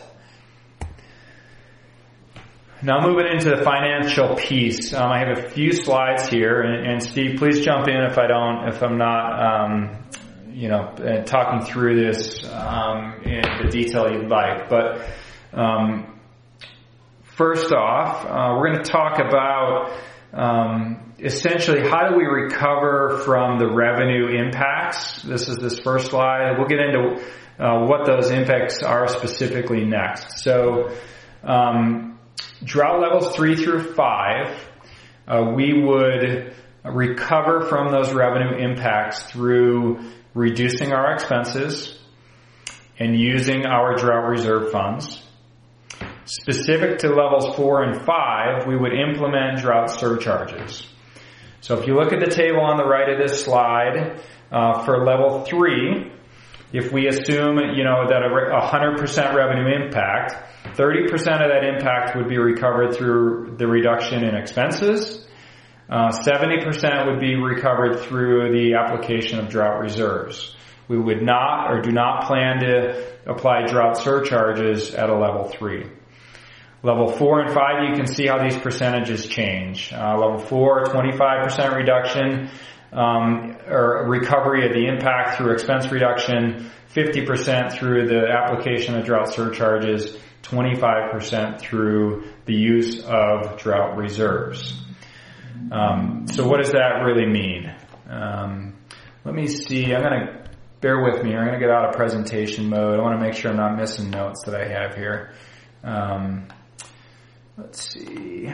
Now moving into the financial piece, um, I have a few slides here, and, and Steve, please jump in if I don't, if I'm not, um, you know, uh, talking through this um, in the detail you'd like. But um, first off, uh, we're going to talk about um, essentially how do we recover from the revenue impacts. This is this first slide. We'll get into uh, what those impacts are specifically next. So um, drought levels three through five, uh, we would recover from those revenue impacts through reducing our expenses and using our drought reserve funds. Specific to levels four and five, we would implement drought surcharges. So if you look at the table on the right of this slide, uh, for level three, if we assume, you know, that a one hundred percent revenue impact, thirty percent of that impact would be recovered through the reduction in expenses. Uh, seventy percent would be recovered through the application of drought reserves. We would not or do not plan to apply drought surcharges at a level three. Level four and five, you can see how these percentages change. Uh, level four, twenty-five percent reduction, um, or recovery of the impact through expense reduction, fifty percent through the application of drought surcharges, twenty-five percent through the use of drought reserves. Um, so what does that really mean? Um, let me see. I'm going to, bear with me. I'm going to get out of presentation mode. I want to make sure I'm not missing notes that I have here. Um, let's see.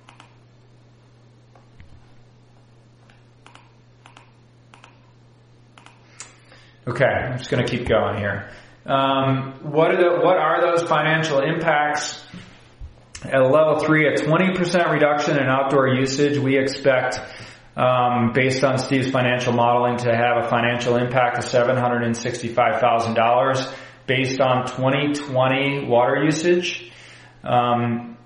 Okay, I'm just going to keep going here. Um, what are the, what are those financial impacts? At level three, a twenty percent reduction in outdoor usage. We expect, um, based on Steve's financial modeling, to have a financial impact of seven hundred sixty-five thousand dollars based on twenty twenty water usage. Um,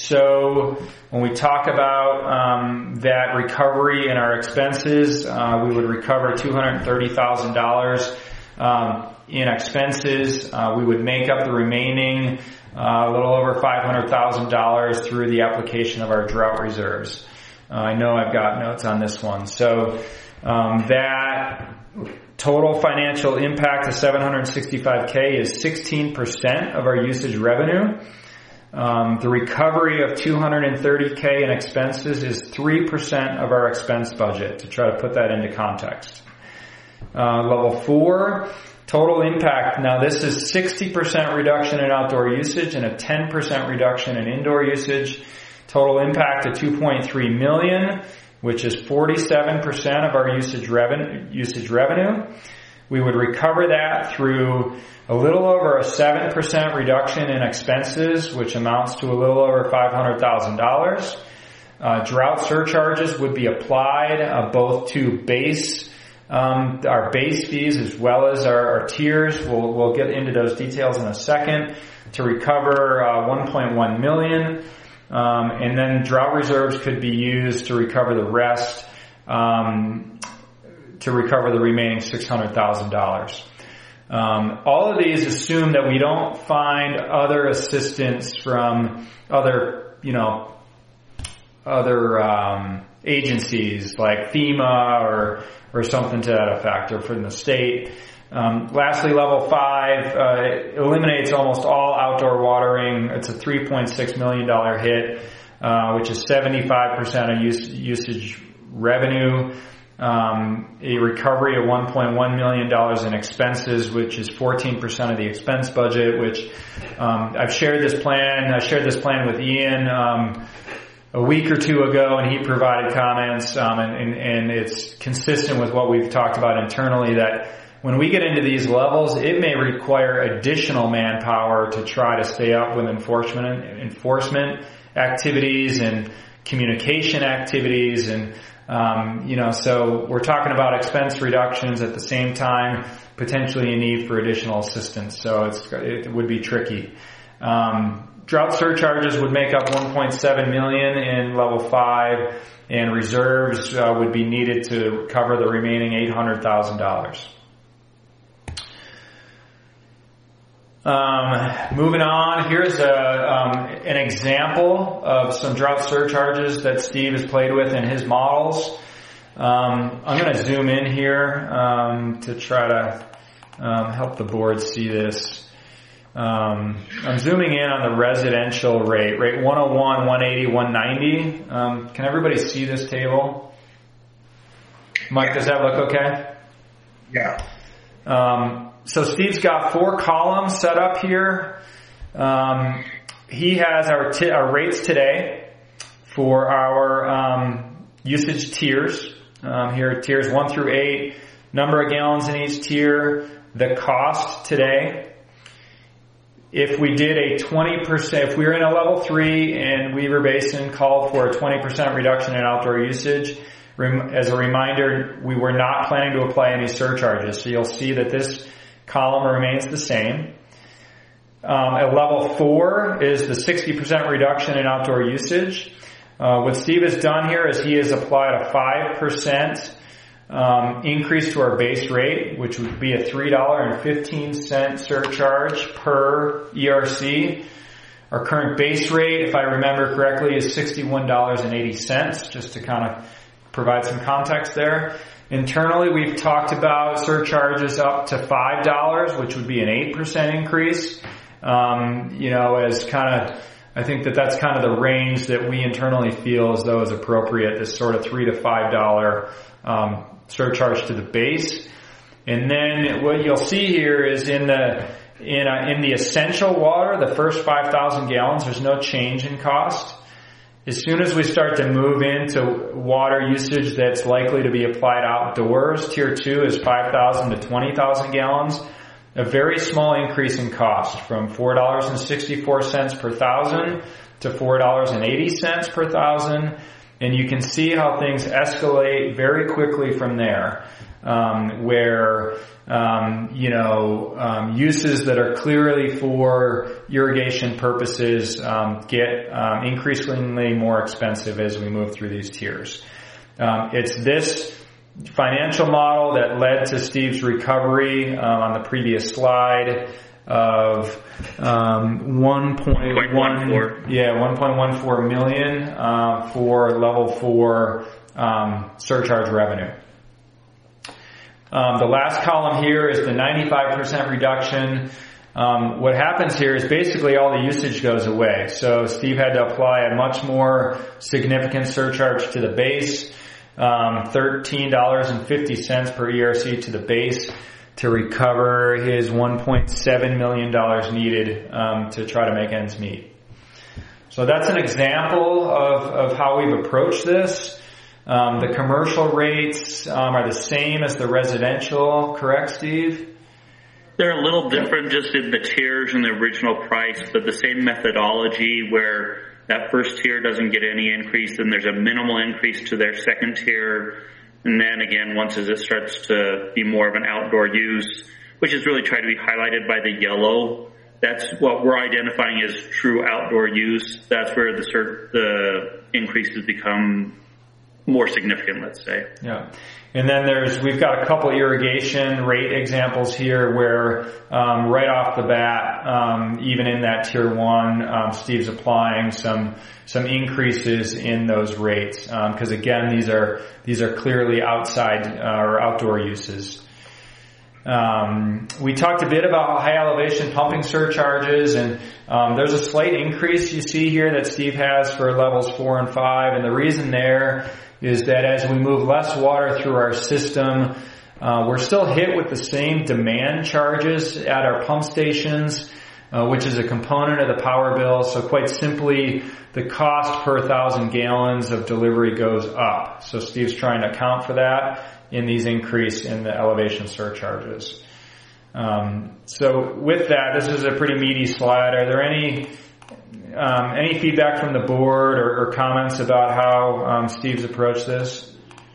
so when we talk about um, that recovery in our expenses, uh, we would recover two hundred thirty thousand dollars um, in expenses. Uh, we would make up the remaining Uh, a little over five hundred thousand dollars through the application of our drought reserves. Uh, I know I've got notes on this one. So um, that total financial impact of seven hundred sixty-five thousand is sixteen percent of our usage revenue. Um, the recovery of two hundred thirty thousand in expenses is three percent of our expense budget, to try to put that into context. Uh, level four, total impact. Now this is sixty percent reduction in outdoor usage and a ten percent reduction in indoor usage. Total impact of two point three million, which is forty-seven percent of our usage revenue, usage revenue. We would recover that through a little over a seven percent reduction in expenses, which amounts to a little over five hundred thousand dollars. Uh, drought surcharges would be applied uh, both to base Um, our base fees as well as our, our tiers. We'll, we'll get into those details in a second, to recover uh, one point one million. Um, and then drought reserves could be used to recover the rest, um, to recover the remaining six hundred thousand dollars. Um, all of these assume that we don't find other assistance from other, you know, other um, agencies like FEMA or or something to that effect, or from the state. Um, lastly, level five uh, eliminates almost all outdoor watering. It's a three point six million dollars hit, uh, which is seventy-five percent of use, usage revenue. Um, a recovery of one point one million dollars in expenses, which is fourteen percent of the expense budget, which um, I've shared this plan. I shared this plan with Ian um, a week or two ago, and he provided comments, um, and, and, and it's consistent with what we've talked about internally, that when we get into these levels, it may require additional manpower to try to stay up with enforcement enforcement activities and communication activities, and um, you know, so we're talking about expense reductions at the same time, potentially a need for additional assistance. So it's it would be tricky. Um, Drought surcharges would make up one point seven million dollars in level five, and reserves uh, would be needed to cover the remaining eight hundred thousand dollars. Um, moving on, here's a, um, an example of some drought surcharges that Steve has played with in his models. Um, I'm going to zoom in here um, to try to um, help the board see this. Um, I'm zooming in on the residential rate, rate one oh one, one eighty, one ninety. Um, can everybody see this table? Mike, does that look okay? Yeah. Um, so Steve's got four columns set up here. Um, he has our, t- our rates today for our um, usage tiers. Um, here are tiers one through eight, number of gallons in each tier, the cost today. If we did a twenty percent, if we were in a level three and Weaver Basin called for a twenty percent reduction in outdoor usage, as a reminder, we were not planning to apply any surcharges. So you'll see that this column remains the same. Um, at level four is the sixty percent reduction in outdoor usage. Uh, what Steve has done here is he has applied a five percent um, increase to our base rate, which would be a three dollars and fifteen cents surcharge per E R C. Our current base rate, if I remember correctly, is sixty-one dollars and eighty cents, just to kind of provide some context there. Internally, we've talked about surcharges up to five dollars, which would be an eight percent increase. Um, you know, as kind of, I think that that's kind of the range that we internally feel as though is appropriate, this sort of three to five dollar um, surcharge to the base. And then what you'll see here is in the in uh, in the essential water, the first five thousand gallons, there's no change in cost. As soon as we start to move into water usage that's likely to be applied outdoors, tier two is five thousand to twenty thousand gallons. A very small increase in cost from four dollars and sixty-four cents per thousand to four dollars and eighty cents per thousand. And you can see how things escalate very quickly from there, um, where, um, you know, um, uses that are clearly for irrigation purposes um, get um, increasingly more expensive as we move through these tiers. Um, it's this financial model that led to Steve's recovery um, on the previous slide of um, one point one yeah one point one four million uh, for level four um, surcharge revenue. Um, the last column here is the ninety-five percent reduction. Um, what happens here is basically all the usage goes away. So Steve had to apply a much more significant surcharge to the base. Um, thirteen dollars and fifty cents per E R C to the base to recover his one point seven million dollars needed um, to try to make ends meet. So that's an example of, of how we've approached this. Um, the commercial rates um, are the same as the residential, correct, Steve? They're a little different just in the tiers and the original price, but the same methodology where that first tier doesn't get any increase, then there's a minimal increase to their second tier. And then again, once as it starts to be more of an outdoor use, which is really trying to be highlighted by the yellow, that's what we're identifying as true outdoor use. That's where the cert- the increases become more significant, let's say. Yeah. And then there's, we've got a couple irrigation rate examples here where, um, right off the bat, um, even in that tier one, um, Steve's applying some, some increases in those rates. Um, cause again, these are, these are clearly outside uh, or outdoor uses. Um, we talked a bit about high elevation pumping surcharges, and um, there's a slight increase you see here that Steve has for levels four and five. And the reason there is that as we move less water through our system, uh, we're still hit with the same demand charges at our pump stations, uh, which is a component of the power bill. So quite simply, the cost per thousand gallons of delivery goes up. So Steve's trying to account for that in these increase in the elevation surcharges. Um, so with that, this is a pretty meaty slide. Are there any um, any feedback from the board or, or comments about how um, Steve's approached this?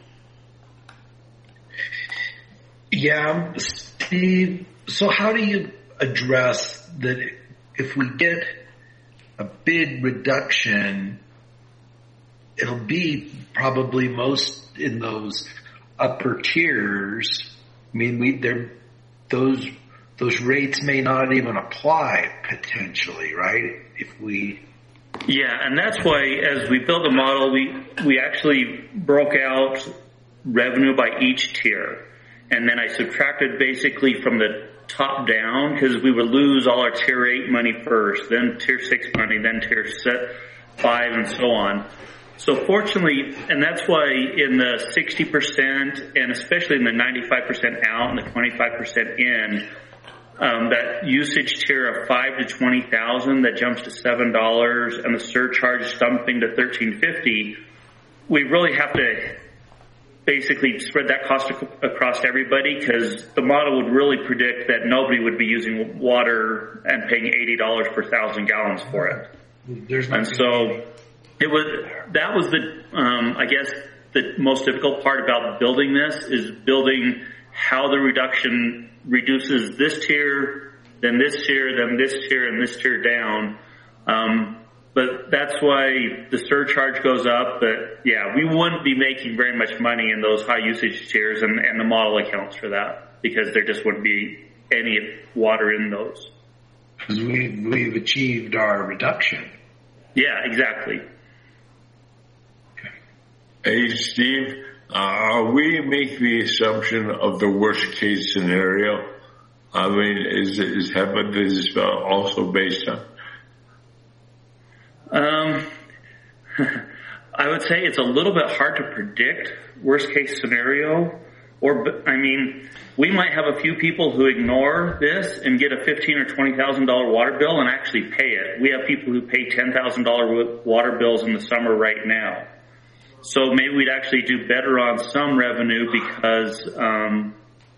Yeah, Steve. So how do you address that if we get a big reduction, it'll be probably most in those upper tiers? I mean, we there those those rates may not even apply potentially, right? If we yeah, and that's why as we built the model, we we actually broke out revenue by each tier, and then I subtracted basically from the top down because we would lose all our tier eight money first, then tier six money, then tier set five, and so on. So fortunately, and that's why in the sixty percent and especially in the ninety-five percent out and the twenty-five percent in, um, that usage tier of five to twenty thousand that jumps to seven dollars and the surcharge dumping to thirteen fifty, we really have to basically spread that cost ac- across everybody because the model would really predict that nobody would be using water and paying eighty dollars per thousand gallons for it. There's and so it was, that was the, um, I guess the most difficult part about building this is building how the reduction reduces this tier, then this tier, then this tier, and this tier down. Um, but that's why the surcharge goes up. But yeah, we wouldn't be making very much money in those high usage tiers, and, and the model accounts for that because there just wouldn't be any water in those. Because we, we've achieved our reduction. Yeah, exactly. Hey, Steve, uh, are we making the assumption of the worst case scenario? I mean, is is heaven is also based on? Um, I would say it's a little bit hard to predict worst case scenario. Or, I mean, we might have a few people who ignore this and get a fifteen or twenty thousand dollar water bill and actually pay it. We have people who pay ten thousand dollar water bills in the summer right now. So maybe we'd actually do better on some revenue because, um,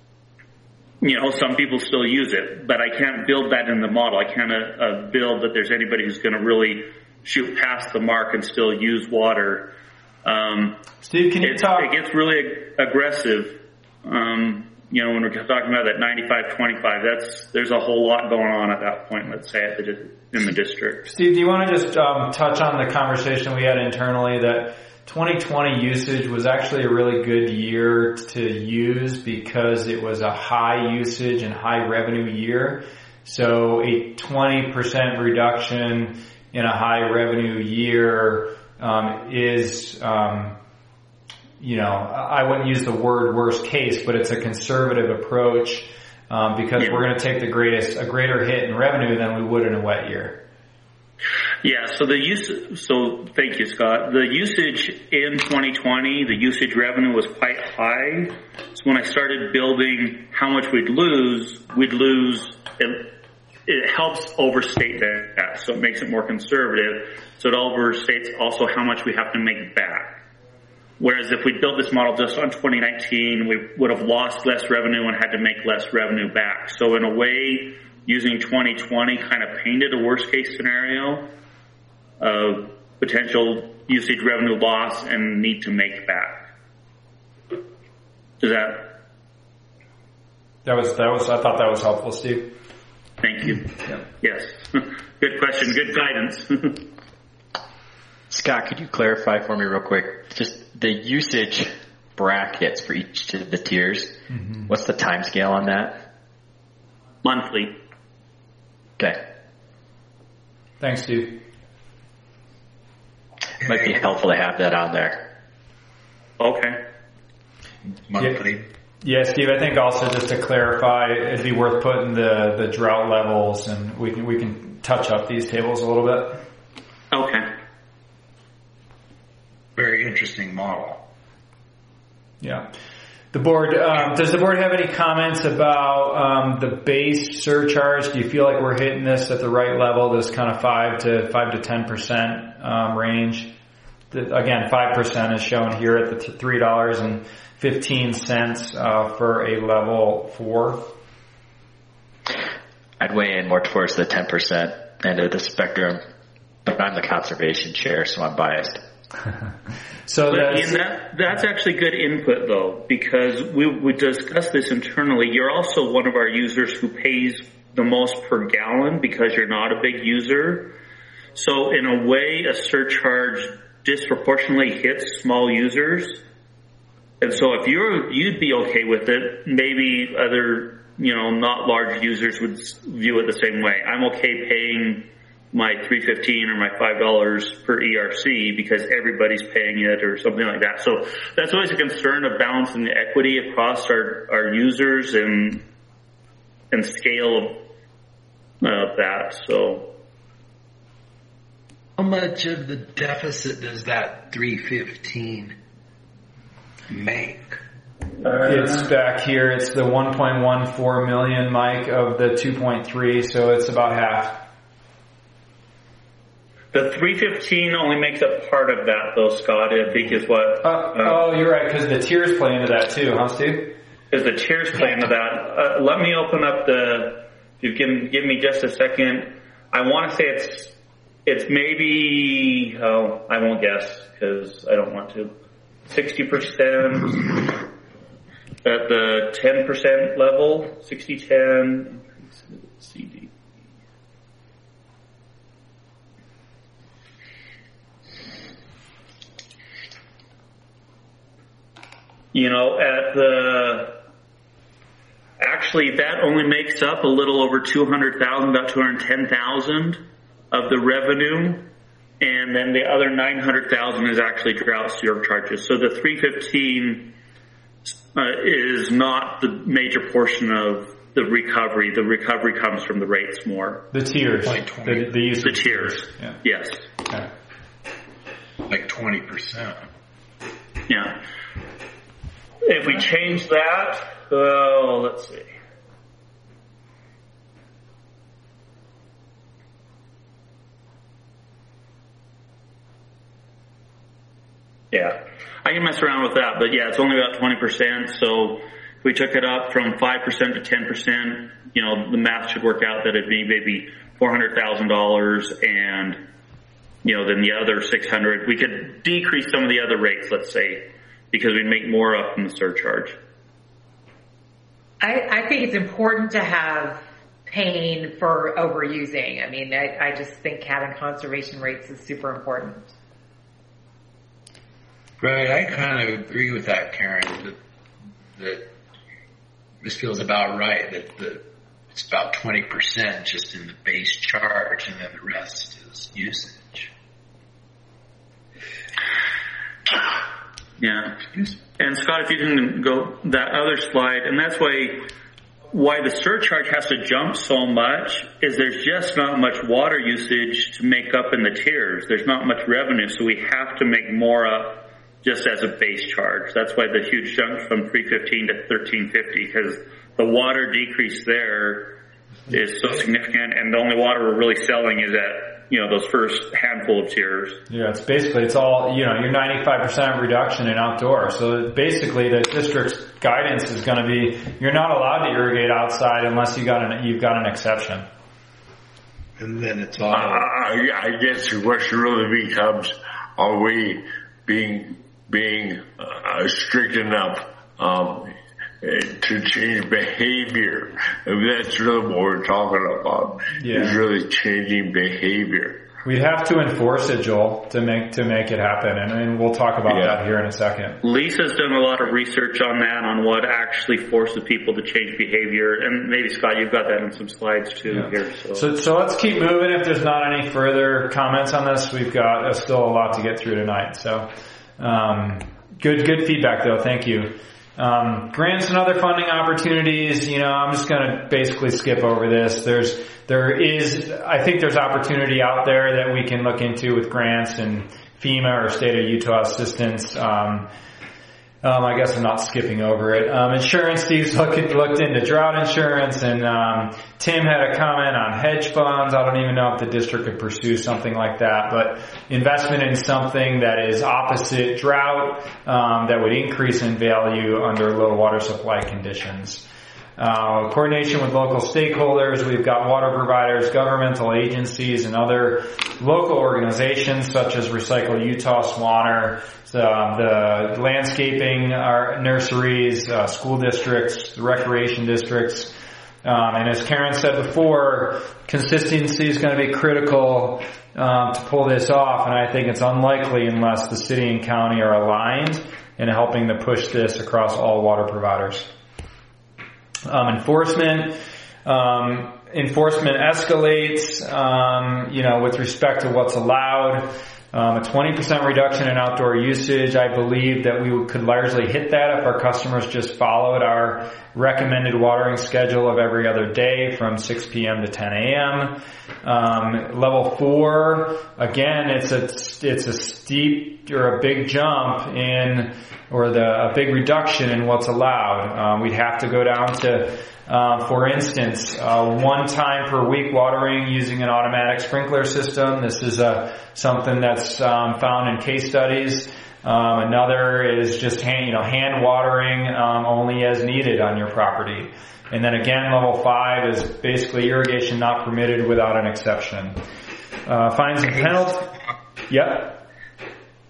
you know, some people still use it. But I can't build that in the model. I can't uh, build that there's anybody who's going to really shoot past the mark and still use water. Um, Steve, can you talk? It gets really aggressive. Um, you know, when we're talking about that ninety-five twenty-five, that's, there's a whole lot going on at that point, let's say, at the, in the district. Steve, do you want to just um, touch on the conversation we had internally that twenty twenty usage was actually a really good year to use because it was a high usage and high revenue year. So a twenty percent reduction in a high revenue year um, is... Um, You know, I wouldn't use the word worst case, but it's a conservative approach um, because yeah. we're going to take the greatest, a greater hit in revenue than we would in a wet year. Yeah. So the use. So thank you, Scott. The usage in twenty twenty, the usage revenue was quite high. So when I started building how much we'd lose, we'd lose. It, it helps overstate that, so it makes it more conservative. So it overstates also how much we have to make back. Whereas if we built this model just on twenty nineteen, we would have lost less revenue and had to make less revenue back. So in a way, using twenty twenty kind of painted a worst case scenario of potential usage revenue loss and need to make back. Is that? That was, that was, I thought that was helpful, Steve. Thank you. Yeah. Yes. Good question. Good guidance. Scott, could you clarify for me real quick? Just the usage brackets for each of the tiers. Mm-hmm. What's the time scale on that? Monthly. Okay. Thanks, Steve. Might be helpful to have that on there. Okay. Monthly. Yeah, yeah, Steve, I think also just to clarify, it'd be worth putting the, the drought levels, and we can, we can touch up these tables a little bit. Okay. Very interesting model. Yeah. The board, um, does the board have any comments about um, the base surcharge? Do you feel like we're hitting this at the right level, this kind of five to five to ten percent um, range? The, again, five percent is shown here at the three dollars and fifteen cents uh, for a level four. I'd weigh in more towards the ten percent end of the spectrum, but I'm the conservation chair, so I'm biased. So that's, that, that's actually good input though, because we we discussed this internally. You're also one of our users who pays the most per gallon because you're not a big user. So in a way, a surcharge disproportionately hits small users. And so if you're, you'd be okay with it, maybe other, you know, not large users would view it the same way. I'm okay paying my three fifteen or my five dollars per E R C because everybody's paying it or something like that. So that's always a concern of balancing the equity across our, our users and and scale of uh, that. So how much of the deficit does that three fifteen make? Uh, it's back here. It's the one point one four million, Mike, of the two point three, so it's about half. The three fifteen only makes up part of that, though, Scott, I think is what... Uh, uh, oh, you're right, because the tiers play into that, too, huh, Steve? Because the tiers play into that. Uh, let me open up the... If you can give me just a second. I want to say it's it's maybe... Oh, I won't guess, because I don't want to. sixty percent... at the ten percent level, sixty ten C D. You know, at the, actually that only makes up a little over two hundred thousand, about two hundred ten thousand of the revenue. And then the other nine hundred thousand is actually drought surcharges. So the three fifteen uh, is not the major portion of the recovery. The recovery comes from the rates more. The tiers. Like twenty. The, the, use the of tiers. tiers. Yeah. Yes. Okay. Like twenty percent. Yeah. If we change that, well, let's see. Yeah, I can mess around with that, but yeah, it's only about twenty percent. So if we took it up from five percent to ten percent, you know, the math should work out that it'd be maybe four hundred thousand dollars, and, you know, then the other six hundred, we could decrease some of the other rates, let's say, because we make more up from the surcharge. I, I think it's important to have paying for overusing. I mean, I, I just think having conservation rates is super important. Right, I kind of agree with that, Karen, that, that this feels about right, that the, it's about twenty percent just in the base charge, and then the rest is usage. Yeah. And Scott, if you can go that other slide, and that's why why the surcharge has to jump so much is there's just not much water usage to make up in the tiers. There's not much revenue, so we have to make more up just as a base charge. That's why the huge jump from three fifteen to thirteen fifty, because the water decrease there is so significant, and the only water we're really selling is at, you know, those first handful of tiers. Yeah, it's basically, it's all, you know, your ninety-five percent reduction in outdoor. So basically the district's guidance is going to be, you're not allowed to irrigate outside unless you got an, you've got an exception. And then it's all... Uh, I, I guess the question really becomes, are we being being uh, strict enough um, to change behavior? And that's really what we're talking about. Yeah. Is really changing behavior. We'd have to enforce it, Joel, to make to make it happen, and, and we'll talk about yeah. that here in a second. Lisa's done a lot of research on that, on what actually forces people to change behavior, and maybe Scott, you've got that in some slides too yeah. here. So. so, so let's keep moving. If there's not any further comments on this, we've got uh, still a lot to get through tonight. So. Um, good, good feedback though. Thank you. Um, grants and other funding opportunities. You know, I'm just going to basically skip over this. There's, there is, I think there's opportunity out there that we can look into with grants and FEMA or state of Utah assistance. Um, Um, I guess I'm not skipping over it. Um, insurance, Steve's looked, looked into drought insurance, and um, Tim had a comment on hedge funds. I don't even know if the district could pursue something like that, but investment in something that is opposite drought, um, that would increase in value under low water supply conditions. Uh, coordination with local stakeholders. We've got water providers, governmental agencies, and other local organizations such as Recycle Utah, Swanner, uh, the landscaping, our nurseries, uh, school districts, recreation districts. Um, and as Karen said before, consistency is going to be critical um, to pull this off, and I think it's unlikely unless the city and county are aligned in helping to push this across all water providers. Um, enforcement, um, enforcement escalates, um, you know, with respect to what's allowed. Um, a twenty percent reduction in outdoor usage. I believe that we could largely hit that if our customers just followed our recommended watering schedule of every other day from six p.m. to ten a.m. Um, level four, again, it's a, it's a steep or a big jump in, or the, a big reduction in what's allowed. Um, we'd have to go down to, uh, for instance, uh, one time per week watering using an automatic sprinkler system. This is a, something that's um, found in case studies. Um, another is just hand, you know, hand watering um, only as needed on your property. And then again, level five is basically irrigation not permitted without an exception. Uh, fines and penalties. Yep.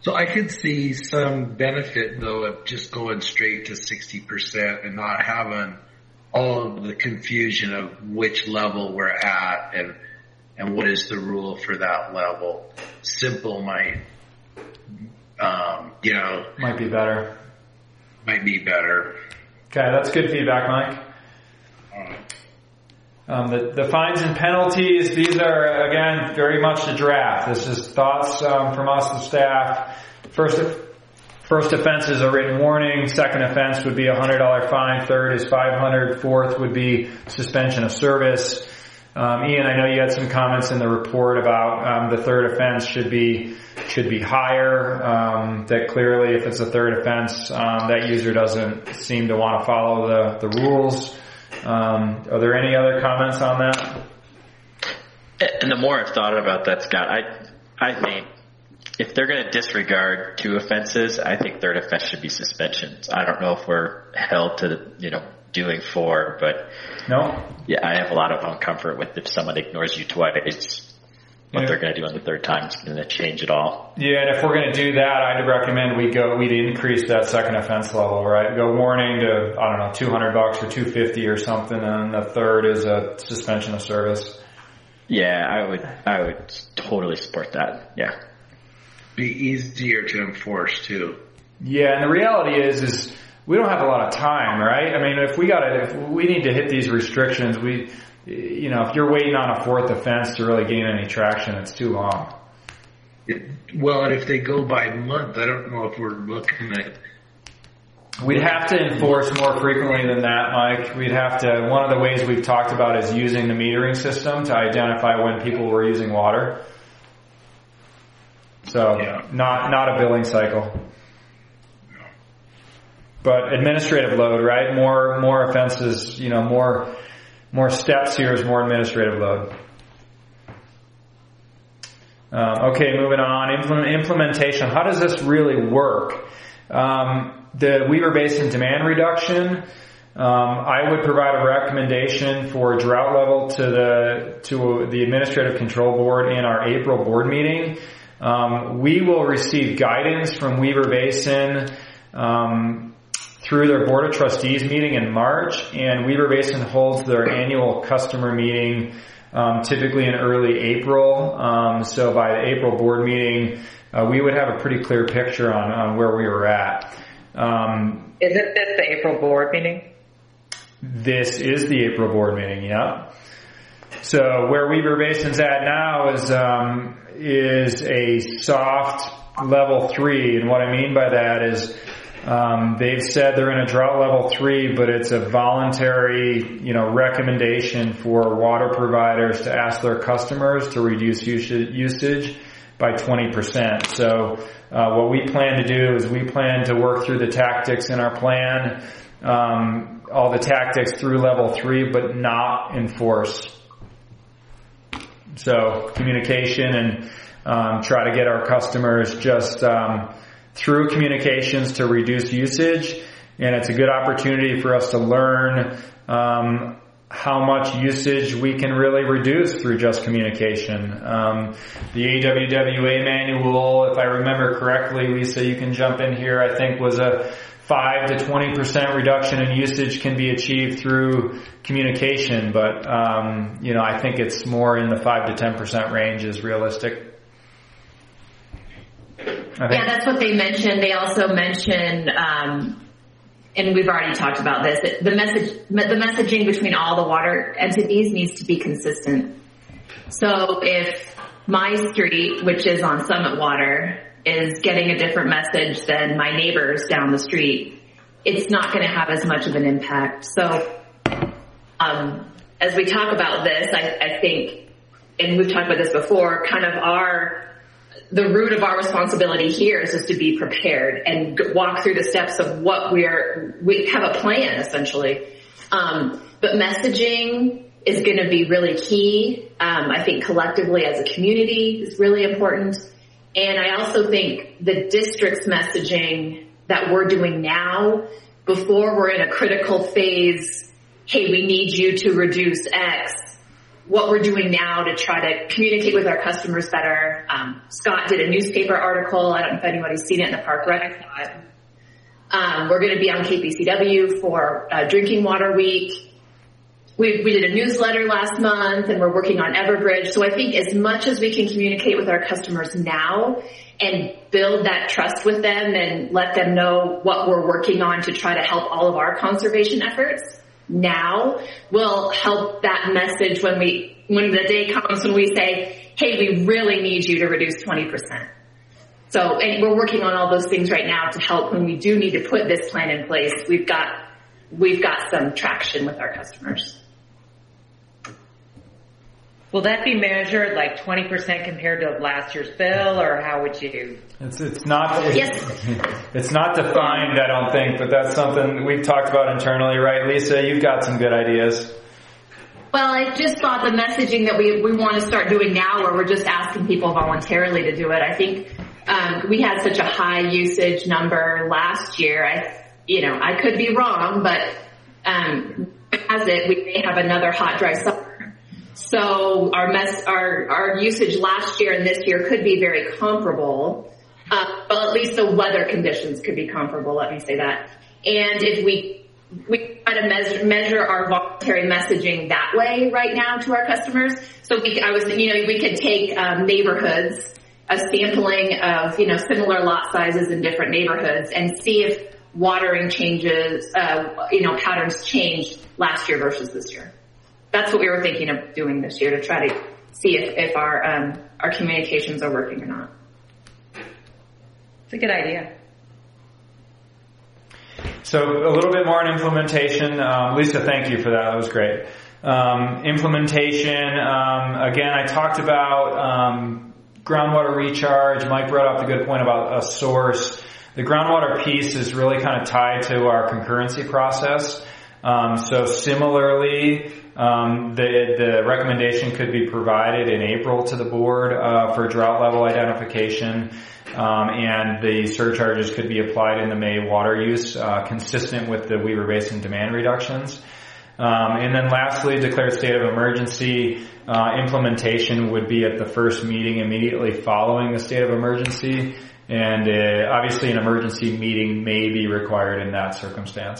So I could see some benefit though of just going straight to sixty percent and not having all of the confusion of which level we're at and and what is the rule for that level. Simple might, um, you know, might be better. Might be better. Okay, that's good feedback, Mike. All right. Um, the, the fines and penalties, these are, again, very much the draft. This is thoughts um, from us, the staff. First first offense is a written warning. Second offense would be a one hundred dollars fine. Third is five hundred dollars. Fourth would be suspension of service. Um, Ian, I know you had some comments in the report about um, the third offense should be should be higher. Um, that clearly, if it's a third offense, um, that user doesn't seem to want to follow the, the rules. Um, are there any other comments on that? And the more I've thought about that, Scott, I I think if they're going to disregard two offenses, I think third offense should be suspensions. I don't know if we're held to, you know, doing four, but no. Yeah, I have a lot of uncomfort with if someone ignores you twice, what yeah. they're going to do on the third time is going to change it all. Yeah, and if we're going to do that, I'd recommend we go, we'd increase that second offense level, right? Go warning to, I don't know, two hundred bucks or two fifty or something, and the third is a suspension of service. Yeah, I would, I would totally support that. Yeah. Be easier to enforce too. Yeah, and the reality is, is we don't have a lot of time, right? I mean, if we got to, if we need to hit these restrictions, we, you know, if you're waiting on a fourth offense to really gain any traction, it's too long. It, well, and if they go by month, I don't know if we're looking at. We'd have to enforce more frequently than that, Mike. We'd have to, one of the ways we've talked about is using the metering system to identify when people were using water. So, yeah. not, not a billing cycle. But administrative load, right? More, more offenses, you know, more, more steps here is more administrative load. Um, okay, moving on. Implement, implementation. How does this really work? Um, the Weber Basin demand reduction, um, I would provide a recommendation for drought level to the, to the Administrative Control Board in our April board meeting. Um, we will receive guidance from Weber Basin, um, through their Board of Trustees meeting in March, and Weber Basin holds their annual customer meeting um, typically in early April. Um, so by the April board meeting, uh, we would have a pretty clear picture on, on where we were at. Um, Isn't this the April board meeting? This is the April board meeting, yeah. So where Weber Basin's at now is um, is a soft level three, and what I mean by that is Um, they've said they're in a drought level three, but it's a voluntary, you know, recommendation for water providers to ask their customers to reduce usage by twenty percent. So, uh, what we plan to do is we plan to work through the tactics in our plan, um, all the tactics through level three, but not enforce. So, communication and, um, try to get our customers just, um, through communications to reduce usage, and it's a good opportunity for us to learn um, how much usage we can really reduce through just communication. Um, the A W W A manual, if I remember correctly, Lisa, you can jump in here, I think was a five to twenty percent reduction in usage can be achieved through communication, but um, you know, I think it's more in the five to ten percent range is realistic. Yeah, that's what they mentioned. They also mentioned, um, and we've already talked about this, that the message, the messaging between all the water entities needs to be consistent. So if my street, which is on Summit Water, is getting a different message than my neighbors down the street, it's not going to have as much of an impact. So, um, as we talk about this, I, I think, and we've talked about this before, kind of our, the root of our responsibility here is just to be prepared and walk through the steps of what we're, we have a plan essentially. Um, but messaging is going to be really key. Um, I think collectively as a community is really important. And I also think the district's messaging that we're doing now, before we're in a critical phase, hey, we need you to reduce X, what we're doing now to try to communicate with our customers better. Um, Scott did a newspaper article. I don't know if anybody's seen it in the Park Rec. Um, we're going to be on K P C W for uh, Drinking Water Week. We, we did a newsletter last month, and we're working on Everbridge. So I think as much as we can communicate with our customers now and build that trust with them and let them know what we're working on to try to help all of our conservation efforts now will help that message when we, when the day comes when we say, hey, we really need you to reduce twenty percent. So, and we're working on all those things right now to help when we do need to put this plan in place. We've got, we've got some traction with our customers. Will that be measured like twenty percent compared to last year's bill, or how would you? It's it's not it's, yes. it's not defined, I don't think, but that's something we've talked about internally, right, Lisa? You've got some good ideas. Well, I just thought the messaging that we we want to start doing now, where we're just asking people voluntarily to do it. I think um, we had such a high usage number last year. I, you know, I could be wrong, but um, as it, we may have another hot, dry summer. So our mess, our, our usage last year and this year could be very comparable. Uh, well, at least the weather conditions could be comparable. Let me say that. And if we, we try to measure, measure our voluntary messaging that way right now to our customers. So we, I was, you know, we could take, um, neighborhoods, a sampling of, you know, similar lot sizes in different neighborhoods and see if watering changes, uh, you know, patterns changed last year versus this year. That's what we were thinking of doing this year to try to see if, if our um, our communications are working or not. It's a good idea. So a little bit more on implementation. Um, Lisa, thank you for that. That was great. Um, implementation, um, again, I talked about um, groundwater recharge. Mike brought up the good point about a source. The groundwater piece is really kind of tied to our concurrency process. Um, so similarly, um, the, the recommendation could be provided in April to the board, uh, for drought level identification. Um, and the surcharges could be applied in the May water use, uh, consistent with the Weaver Basin demand reductions. Um, and then lastly, declared state of emergency, uh, implementation would be at the first meeting immediately following the state of emergency. And, uh, obviously an emergency meeting may be required in that circumstance.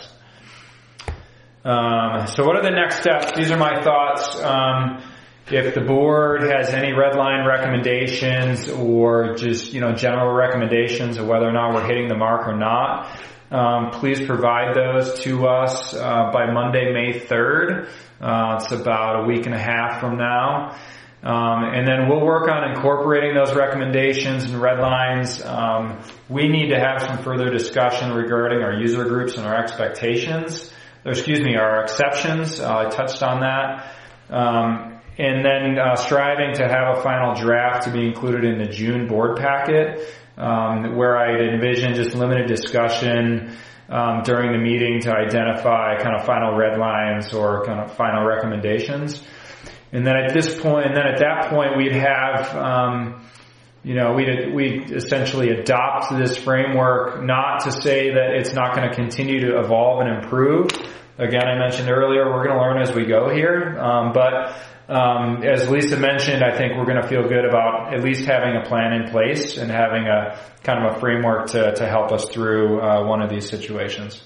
Um, so what are the next steps? These are my thoughts. Um, if the board has any red line recommendations or just, you know, general recommendations of whether or not we're hitting the mark or not, um, please provide those to us, uh, by Monday, May third. Uh, it's about a week and a half from now. Um, and then we'll work on incorporating those recommendations and red lines. Um, we need to have some further discussion regarding our user groups and our expectations. Or excuse me, our exceptions. Uh, I touched on that. Um, and then uh, striving to have a final draft to be included in the June board packet, um, where I envision just limited discussion um, during the meeting to identify kind of final red lines or kind of final recommendations. And then at this point, and then at that point, we'd have, um, you know, we'd, we'd essentially adopt this framework, not to say that it's not going to continue to evolve and improve. Again, I mentioned earlier, we're going to learn as we go here. Um, but, um, as Lisa mentioned, I think we're going to feel good about at least having a plan in place and having a kind of a framework to, to help us through, uh, one of these situations.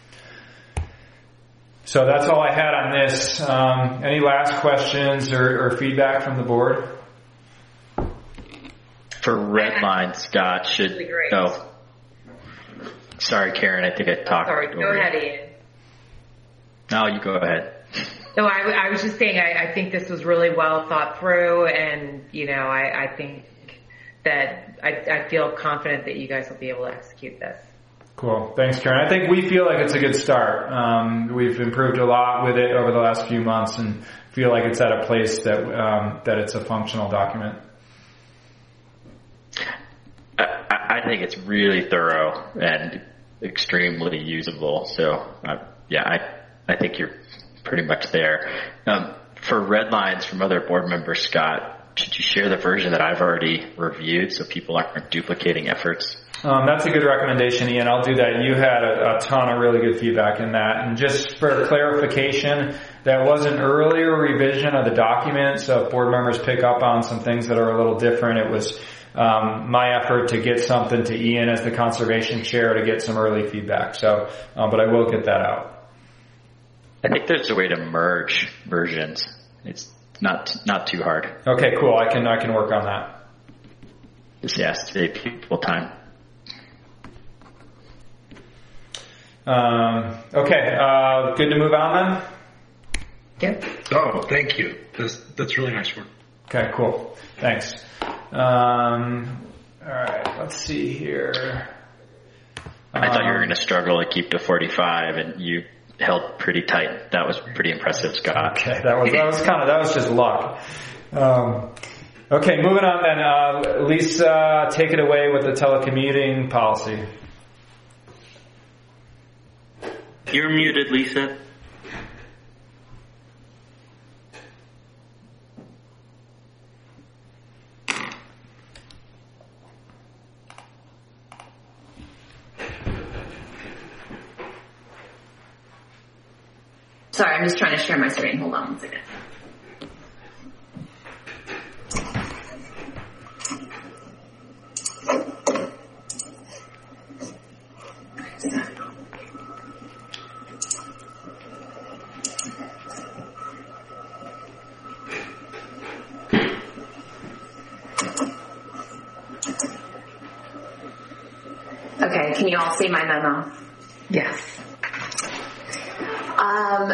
So that's all I had on this. Um, any last questions or, or feedback from the board? For red line, Scott, should oh, sorry, Karen. I think I talked. Sorry, go ahead, Ian. No, you go ahead. No, I, I was just saying. I, I think this was really well thought through, and you know, I, I think that I, I feel confident that you guys will be able to execute this. Cool. Thanks, Karen. I think we feel like it's a good start. Um, we've improved a lot with it over the last few months, and feel like it's at a place that um, that it's a functional document. I think it's really thorough and extremely usable. So, uh, yeah, I I think you're pretty much there. Um, for red lines from other board members, Scott, should you share the version that I've already reviewed so people aren't duplicating efforts? Um, that's a good recommendation, Ian. I'll do that. You had a, a ton of really good feedback in that. And just for clarification, that was an earlier revision of the document, so if board members pick up on some things that are a little different, it was um, my effort to get something to Ian as the conservation chair to get some early feedback. So, um, but I will get that out. I think there's a way to merge versions. It's not not too hard. Okay, cool. I can I can work on that. Just yeah, save people time. Um, okay, uh, good to move on then? Yep. Oh, thank you. That's, that's really nice work. Okay, cool. Thanks. Um, all right, let's see here. I thought you were going to struggle to keep to forty-five, and you held pretty tight. That was pretty impressive, Scott. Okay, that was that was kind of that was just luck. Um, okay, moving on then. Uh, Lisa, take it away with the telecommuting policy. You're muted, Lisa. Sorry, I'm just trying to share my screen. Hold on one second. Okay, can you all see my memo? Yes. Um,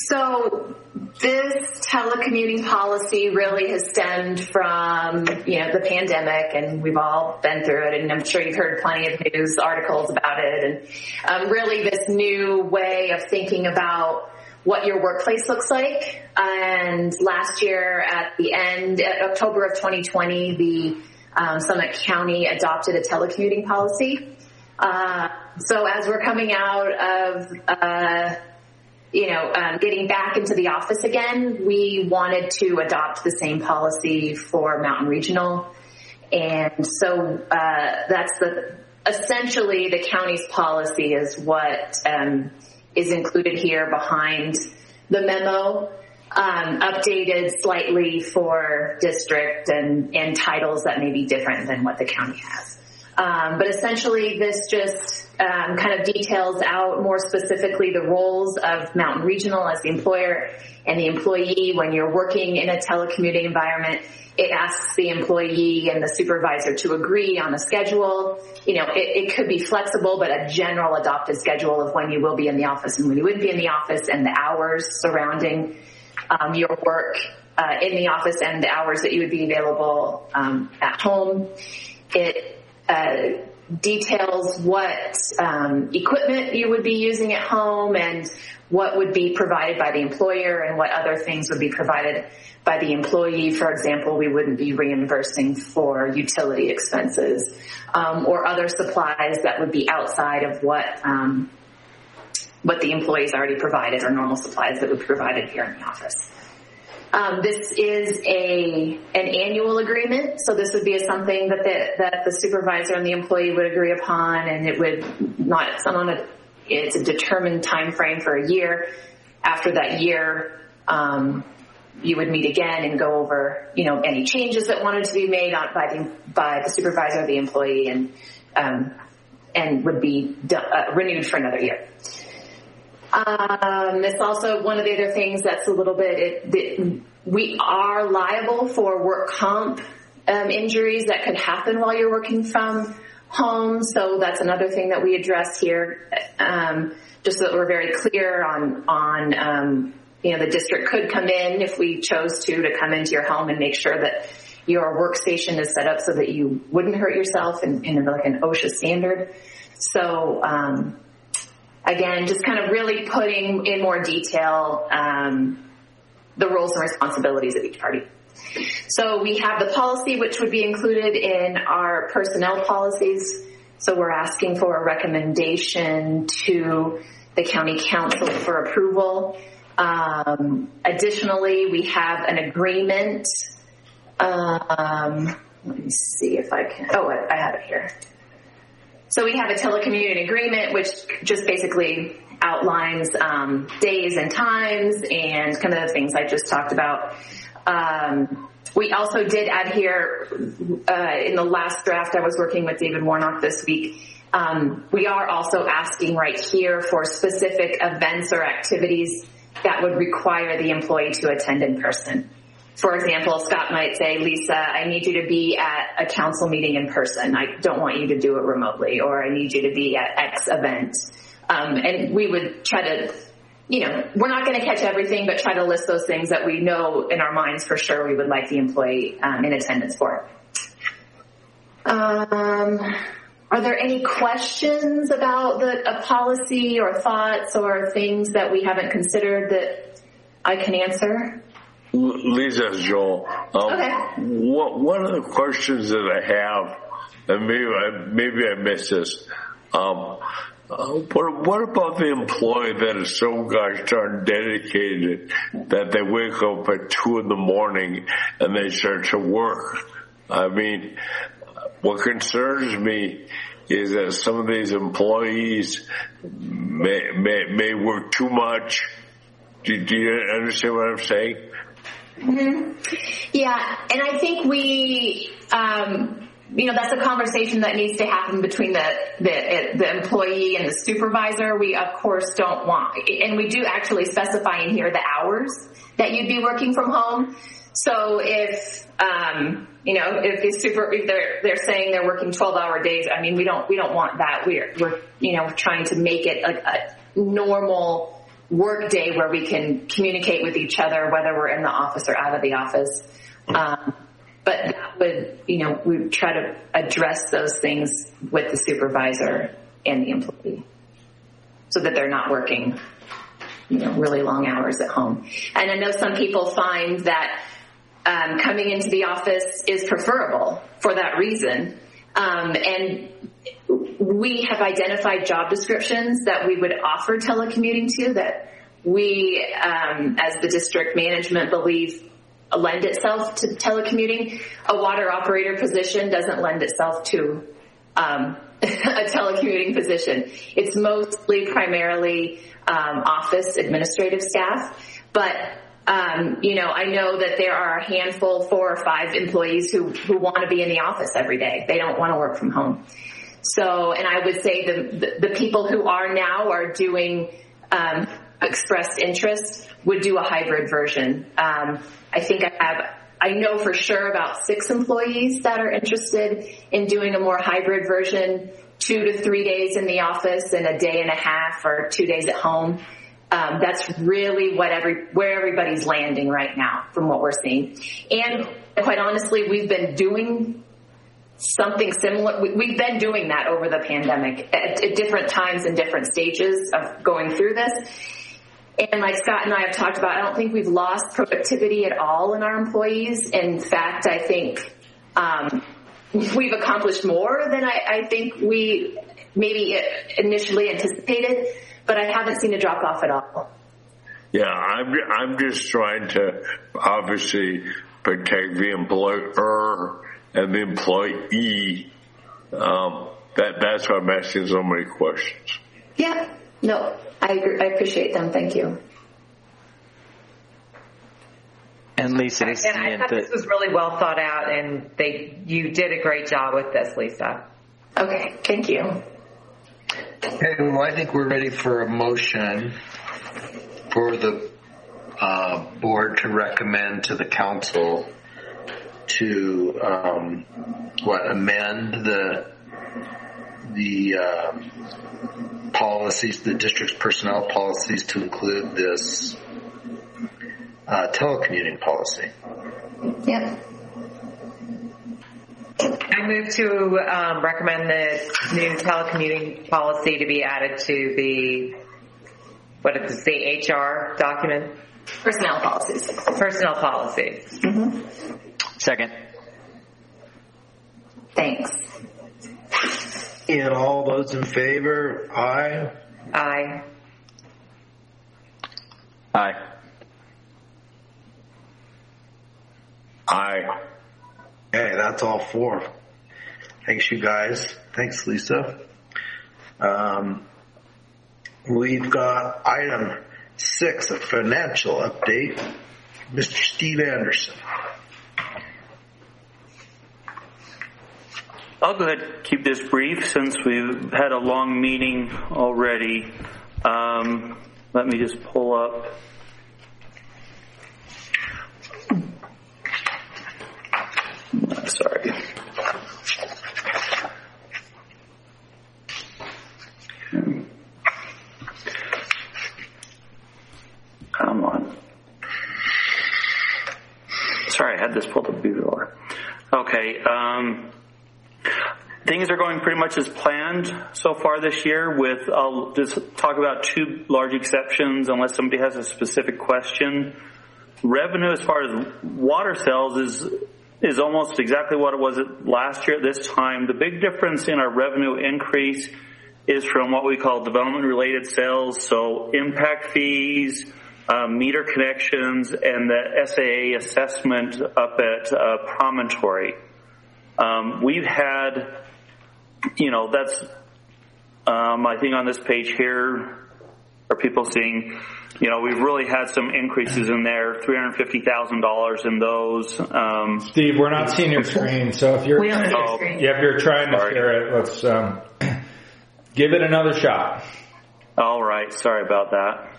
so this telecommuting policy really has stemmed from, you know, the pandemic, and we've all been through it, and I'm sure you've heard plenty of news articles about it, and um, really this new way of thinking about what your workplace looks like. And last year at the end, at October of twenty twenty, the um, Summit County adopted a telecommuting policy. Uh, so as we're coming out of, uh, you know, um, getting back into the office again, we wanted to adopt the same policy for Mountain Regional. And so, uh, that's the, essentially the county's policy is what, um, is included here behind the memo, um, updated slightly for district and, and titles that may be different than what the county has. Um, but essentially this just um, kind of details out more specifically the roles of Mountain Regional as the employer and the employee. When you're working in a telecommuting environment, it asks the employee and the supervisor to agree on a schedule. You know, it, it could be flexible, but a general adopted schedule of when you will be in the office and when you wouldn't be in the office, and the hours surrounding um, your work uh, in the office and the hours that you would be available um, at home. It Uh, details what um, equipment you would be using at home and what would be provided by the employer and what other things would be provided by the employee. For example, we wouldn't be reimbursing for utility expenses um, or other supplies that would be outside of what um, what the employees already provided, or normal supplies that would be provided here in the office. Um, this is a an annual agreement, so this would be something that the, that the supervisor and the employee would agree upon, and it would not it's not on a it's a determined time frame for a year. After that year, um, you would meet again and go over you know any changes that wanted to be made on, by the by the supervisor or the employee, and um, and would be uh, renewed for another year. Um, it's also one of the other things that's a little bit, it, it, we are liable for work comp um, injuries that could happen while you're working from home. So that's another thing that we address here, um, just so that we're very clear on, on, um, you know, the district could come in if we chose to, to come into your home and make sure that your workstation is set up so that you wouldn't hurt yourself in, in like an OSHA standard. So, um, Again, just kind of really putting in more detail um, the roles and responsibilities of each party. So we have the policy, which would be included in our personnel policies. So we're asking for a recommendation to the county council for approval. Um, additionally, we have an agreement. Um, let me see if I can. Oh, I have it here. So we have a telecommuting agreement, which just basically outlines um, days and times and kind of the things I just talked about. Um, we also did add here uh, in the last draft. I was working with David Warnock this week. Um, we are also asking right here for specific events or activities that would require the employee to attend in person. For example, Scott might say, Lisa, I need you to be at a council meeting in person. I don't want you to do it remotely, or I need you to be at X event. Um, and we would try to, you know, we're not going to catch everything, but try to list those things that we know in our minds for sure we would like the employee um, in attendance for. Um, are there any questions about the a policy or thoughts or things that we haven't considered that I can answer? Lisa, Joel. Um, okay. What, one of the questions that I have, and maybe I, maybe I missed this. Um, uh, what, what about the employee that is so gosh darn dedicated that they wake up at two in the morning and they start to work? I mean, what concerns me is that some of these employees may may, may work too much. Do, do you understand what I'm saying? Mm-hmm. Yeah, and I think we, um, you know, that's a conversation that needs to happen between the, the the employee and the supervisor. We, of course, don't want, and we do actually specify in here the hours that you'd be working from home. So if, um, you know, if the super, if they're they're saying they're working twelve hour days, I mean, we don't we don't want that. We're we're you know trying to make it like a normal work day where we can communicate with each other, whether we're in the office or out of the office. Um, but that would, you know, we try to address those things with the supervisor and the employee so that they're not working, you know, really long hours at home. And I know some people find that um, coming into the office is preferable for that reason. Um, and we have identified job descriptions that we would offer telecommuting to that we, um, as the district management, believe lend itself to telecommuting. A water operator position doesn't lend itself to um, a telecommuting position. It's mostly primarily um, office administrative staff, but Um, you know, I know that there are a handful, four or five employees who, who want to be in the office every day. They don't want to work from home. So, and I would say the, the, the people who are now are doing, um, expressed interest would do a hybrid version. Um, I think I have, I know for sure about six employees that are interested in doing a more hybrid version, two to three days in the office and a day and a half or two days at home. Um, that's really what every, where everybody's landing right now from what we're seeing. And quite honestly, we've been doing something similar. We, we've been doing that over the pandemic at, at different times and different stages of going through this. And like Scott and I have talked about, I don't think we've lost productivity at all in our employees. In fact, I think, um, we've accomplished more than I, I think we maybe initially anticipated. But I haven't seen a drop off at all. Yeah, I'm I'm just trying to obviously protect the employer and the employee. Um, that that's why I'm asking so many questions. Yeah, no, I agree. I appreciate them. Thank you. And Lisa, this and I thought this was really well thought out, and they you did a great job with this, Lisa. Okay, thank you. Okay, well, I think we're ready for a motion for the uh, board to recommend to the council to um, what amend the the uh, policies, the district's personnel policies to include this uh, telecommuting policy. Yep. I move to um, recommend the new telecommuting policy to be added to the, what is this, the H R document? Personnel policies. Personnel policies. Mm-hmm. Second. Thanks. And all those in favor, aye? Aye. Aye. Aye. Okay, that's all four. Thanks, you guys. Thanks, Lisa. Um, We've got item six, a financial update. Mister Steve Anderson. I'll go ahead and keep this brief since we've had a long meeting already. Um, let me just pull up. Sorry. Come on. Sorry, I had this pulled up before. Okay. Um, things are going pretty much as planned so far this year with, I'll just talk about two large exceptions unless somebody has a specific question. Revenue as far as water sales is is almost exactly what it was last year at this time. The big difference in our revenue increase is from what we call development-related sales, so impact fees, um, meter connections, and the S A A assessment up at uh, Promontory. Um, we've had, you know, that's, um, I think on this page here, are people seeing, you know, we've really had some increases in there, three hundred fifty thousand dollars in those. Um, Steve, we're not seeing your screen, so if you're, we don't see your oh, screen. yeah, if you're trying to Sorry. share it, let's um, give it another shot. all right, sorry about that.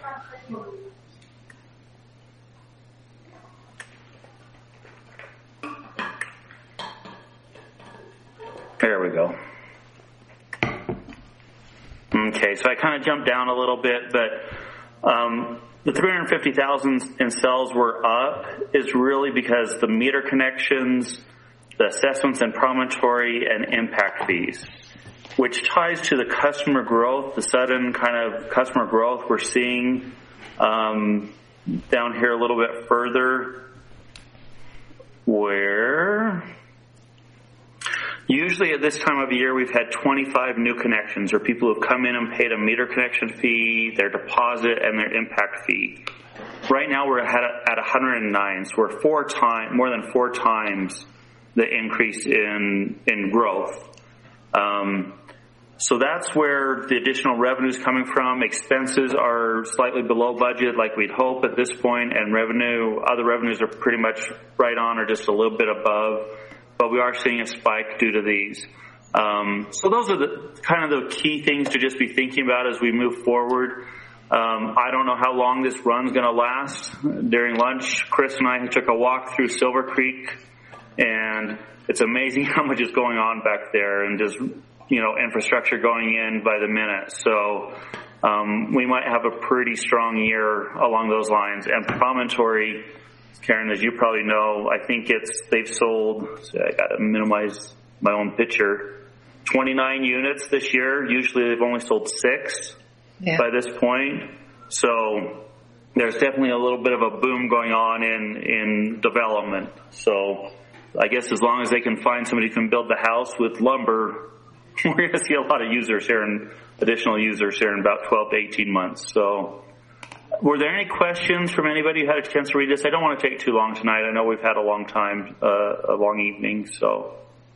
There we go. Okay, so I kind of jumped down a little bit, but um, the three hundred fifty thousand in sales were up is really because the meter connections, the assessments and Promontory, and impact fees, which ties to the customer growth, the sudden kind of customer growth we're seeing um, down here a little bit further, where usually at this time of year we've had twenty-five new connections, or people who have come in and paid a meter connection fee, their deposit, and their impact fee. Right now we're at, at one hundred nine, so we're four times, more than four times the increase in in growth. Um, so that's where the additional revenue is coming from. Expenses are slightly below budget, like we'd hope at this point, and revenue, other revenues are pretty much right on or just a little bit above. But we are seeing a spike due to these. Um, so those are the kind of the key things to just be thinking about as we move forward. Um, I don't know how long this run's going to last. During lunch, Chris and I took a walk through Silver Creek, and it's amazing how much is going on back there, and just, you know, infrastructure going in by the minute. So um, we might have a pretty strong year along those lines. And Promontory, Karen, as you probably know, I think it's they've sold, I got to minimize my own picture, twenty-nine units this year. Usually they've only sold six yeah. by this point. So there's definitely a little bit of a boom going on in, in development. So I guess as long as they can find somebody who can build the house with lumber, we're going to see a lot of users here and additional users here in about twelve to eighteen months. So were there any questions from anybody who had a chance to read this? I don't want to take too long tonight. I know we've had a long time, uh, a long evening, so.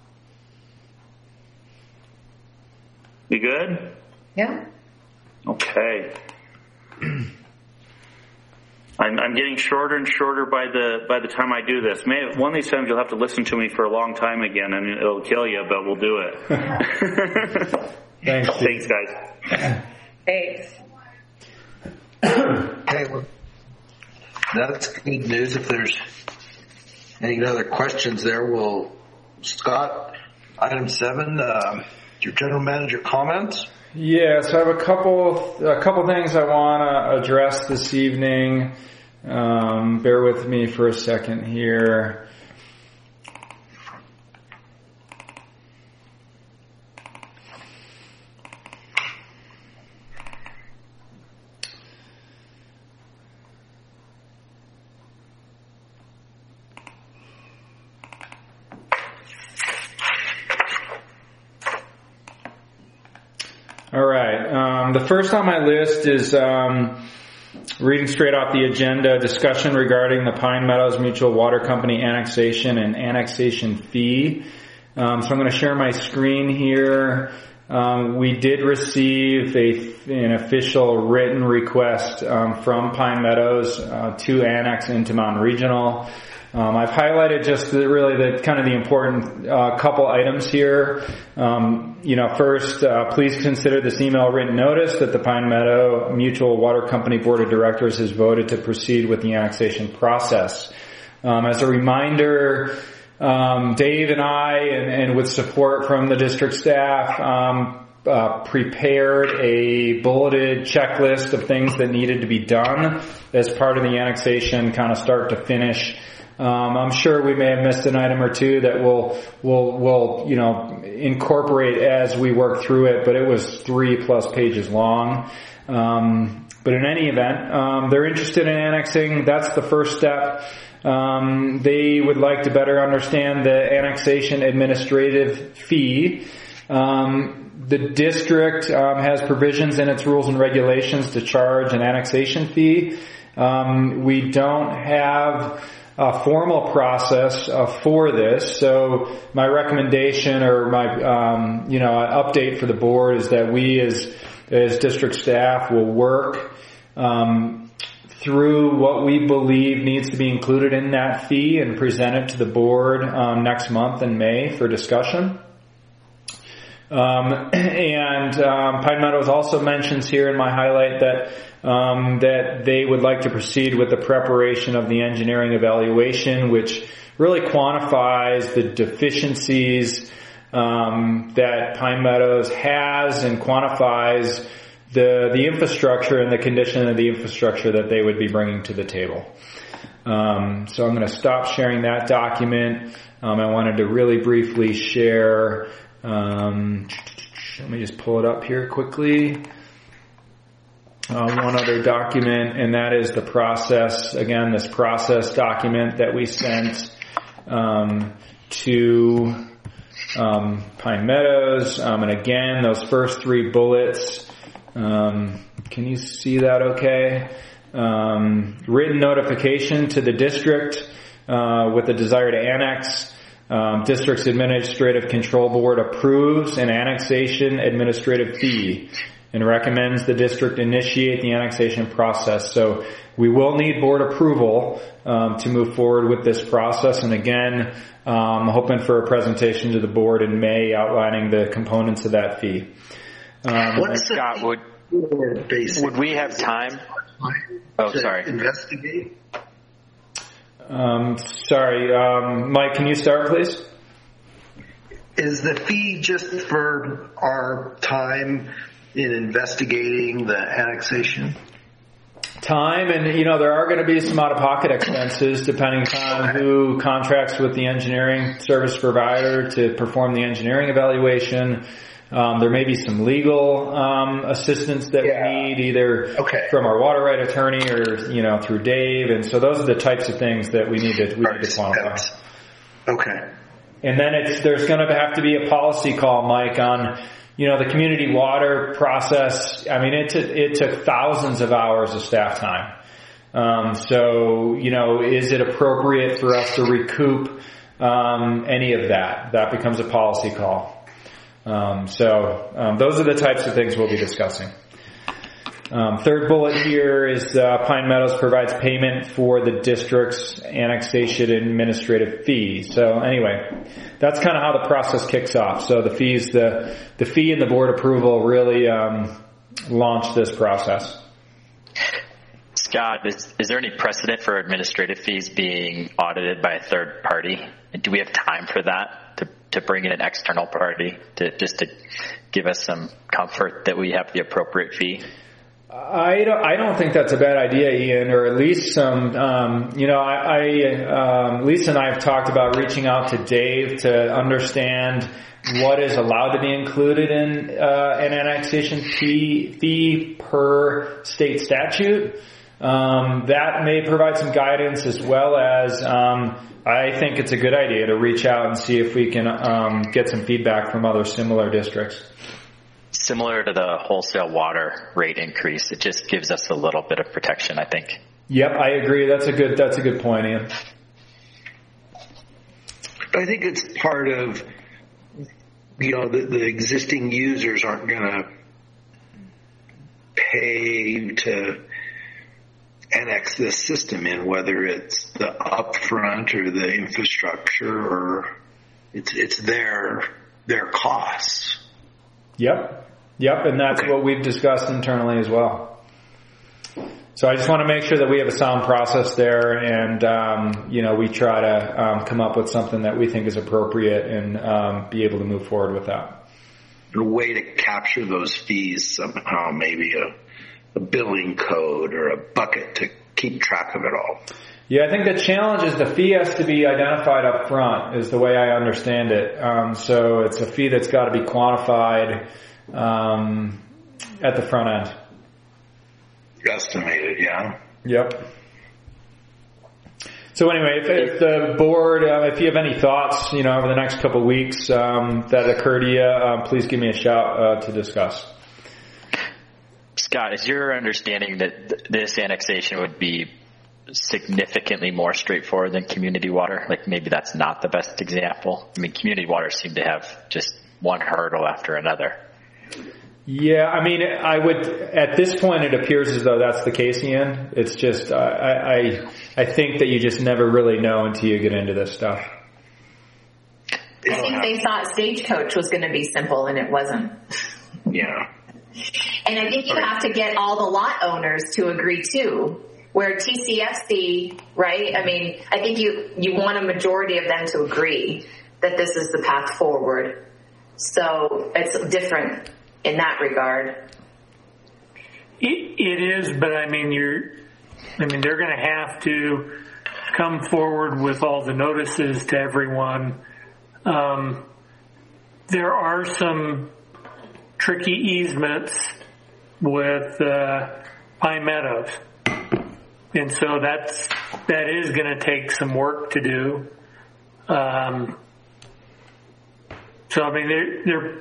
You good? Yeah. Okay. I'm, I'm getting shorter and shorter by the by the time I do this. May, one of these times you'll have to listen to me for a long time again, and it'll kill you, but we'll do it. Thanks, Thanks, guys. Thanks. Okay, well, that's good news. If there's any other questions there, we'll, Scott, item seven, uh, your general manager comments. Yeah, so I have a couple, a couple things I want to address this evening. Um, bear with me for a second here. All right. Um, the first on my list is um, reading straight off the agenda, discussion regarding the Pine Meadows Mutual Water Company annexation and annexation fee. Um, so I'm going to share my screen here. um, we did receive a, an official written request um, from Pine Meadows uh, to annex into Mountain Regional. Um, I've highlighted just the, really the kind of the important uh, couple items here. Um, you know, first, uh, please consider this email written notice that the Pine Meadow Mutual Water Company Board of Directors has voted to proceed with the annexation process. Um, as a reminder, um, Dave and I, and, and with support from the district staff, um, uh, prepared a bulleted checklist of things that needed to be done as part of the annexation, kind of start to finish. Um, I'm sure we may have missed an item or two that we'll, we'll, we'll, you know, incorporate as we work through it, but it was three plus pages long. Um, but in any event, um, they're interested in annexing. That's the first step. Um, they would like to better understand the annexation administrative fee. Um, the district, um, has provisions in its rules and regulations to charge an annexation fee. Um, we don't have a formal process uh, for this. So my recommendation or my, um, you know, update for the board is that we as, as district staff will work, um, through what we believe needs to be included in that fee and present it to the board, um, next month in May for discussion. Um, and, um, Pine Meadows also mentions here in my highlight that Um, that they would like to proceed with the preparation of the engineering evaluation, which really quantifies the deficiencies um, that Pine Meadows has and quantifies the the infrastructure and the condition of the infrastructure that they would be bringing to the table. Um, so I'm going to stop sharing that document. Um, I wanted to really briefly share. Um, let me just pull it up here quickly. Uh, one other document, and that is the process, again, this process document that we sent um, to um, Pine Meadows. Um, and again, those first three bullets, um, can you see that okay? Um, written notification to the district uh, with the desire to annex. Um, district's administrative control board approves an annexation administrative fee and recommends the district initiate the annexation process. So we will need board approval um, to move forward with this process. And again, um, hoping for a presentation to the board in May outlining the components of that fee. Um, What's Scott, would, would we have time? Oh, sorry. Investigate. Um, sorry, um, Mike, can you start, please? Is the fee just for our time in investigating the annexation? Time, and you know, there are going to be some out-of-pocket expenses depending on who contracts with the engineering service provider to perform the engineering evaluation. Um, there may be some legal um, assistance that yeah. we need, either okay. from our water right attorney or you know through Dave, and so those are the types of things that we need to we need to quantify. Okay. And then it's there's going to have to be a policy call, Mike, on you know the community water process. I mean, it took it took thousands of hours of staff time. Um, so you know, is it appropriate for us to recoup um, any of that? That becomes a policy call. Um, so um, those are the types of things we'll be discussing. Um, third bullet here is uh, Pine Meadows provides payment for the district's annexation administrative fee. So anyway, that's kind of how the process kicks off. So the fees, the the fee and the board approval really um, launch this process. Scott, is, is there any precedent for administrative fees being audited by a third party? And do we have time for that to, to bring in an external party to just to give us some comfort that we have the appropriate fee? I don't, I don't think that's a bad idea, Ian, or at least some, um, you know, I, I um, Lisa and I have talked about reaching out to Dave to understand what is allowed to be included in uh, an annexation fee, fee per state statute. Um, that may provide some guidance, as well as um, I think it's a good idea to reach out and see if we can um, get some feedback from other similar districts. Similar to the wholesale water rate increase, it just gives us a little bit of protection, I think. Yep, I agree. That's a good that's a good point, Ian. I think it's part of you know, the, the existing users aren't going to pay to annex this system in, whether it's the upfront or the infrastructure, or it's it's their their costs. Yep, yep, and that's okay. what we've discussed internally as well. So I just want to make sure that we have a sound process there, and um, you know, we try to um, come up with something that we think is appropriate and um, be able to move forward with that. A way to capture those fees somehow, maybe a, a billing code or a bucket to keep track of it all. Yeah, I think the challenge is the fee has to be identified up front, is the way I understand it. Um, so it's a fee that's got to be quantified um, at the front end. Estimated, yeah. Yep. So anyway, if, if the board, uh, if you have any thoughts, you know, over the next couple of weeks um, that occur to you, um, please give me a shout uh, to discuss. Scott, is your understanding that th- this annexation would be significantly more straightforward than community water? Like maybe that's not the best example. I mean, community water seem to have just one hurdle after another. Yeah, I mean, I would, at this point it appears as though that's the case, Ian. It's just, uh, I, I, I think that you just never really know until you get into this stuff. I think they thought Stagecoach was going to be simple and it wasn't. Yeah. And I think you have to get all the lot owners to agree too. Where T C F C, right? I mean, I think you, you want a majority of them to agree that this is the path forward. So it's different in that regard. It, it is, but I mean, you're, I mean, they're going to have to come forward with all the notices to everyone. Um, there are some tricky easements with uh, Pine Meadows, and so that's that is going to take some work to do. Um, so I mean, they're, they're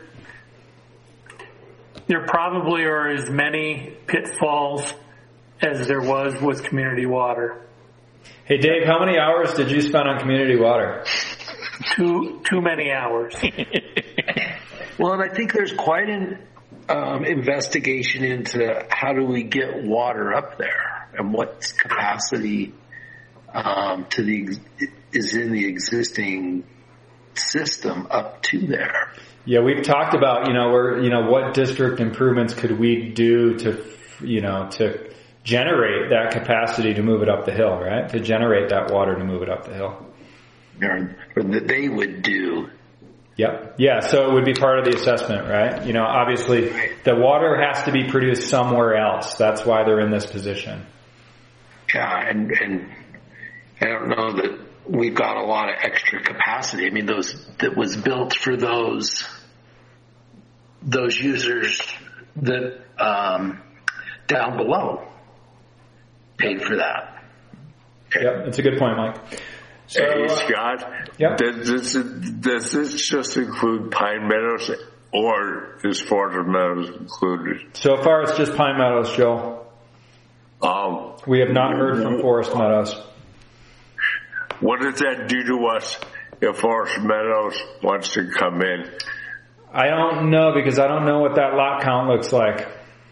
There probably are as many pitfalls as there was with community water. Hey Dave, how many hours did you spend on community water? Too too many hours. Well, and I think there's quite an um, investigation into how do we get water up there and what capacity um, to the is in the existing system up to there. Yeah, we've talked about, you know, where, you know, what district improvements could we do to, you know, to generate that capacity to move it up the hill, right? To generate that water to move it up the hill. Or, or that they would do. Yep. Yeah, so it would be part of the assessment, right? You know, obviously the water has to be produced somewhere else. That's why they're in this position. Yeah, and, and I don't know that we've got a lot of extra capacity. I mean, those that was built for those those users that um, down below paid for that. Okay. Yep, that's a good point, Mike. So, hey, uh, Scott, yep. does this does this just include Pine Meadows, or is Forest Meadows included? So far, it's just Pine Meadows, Joe. Um, we have not heard from Forest Meadows. What does that do to us if Forest Meadows wants to come in? I don't know, because I don't know what that lot count looks like.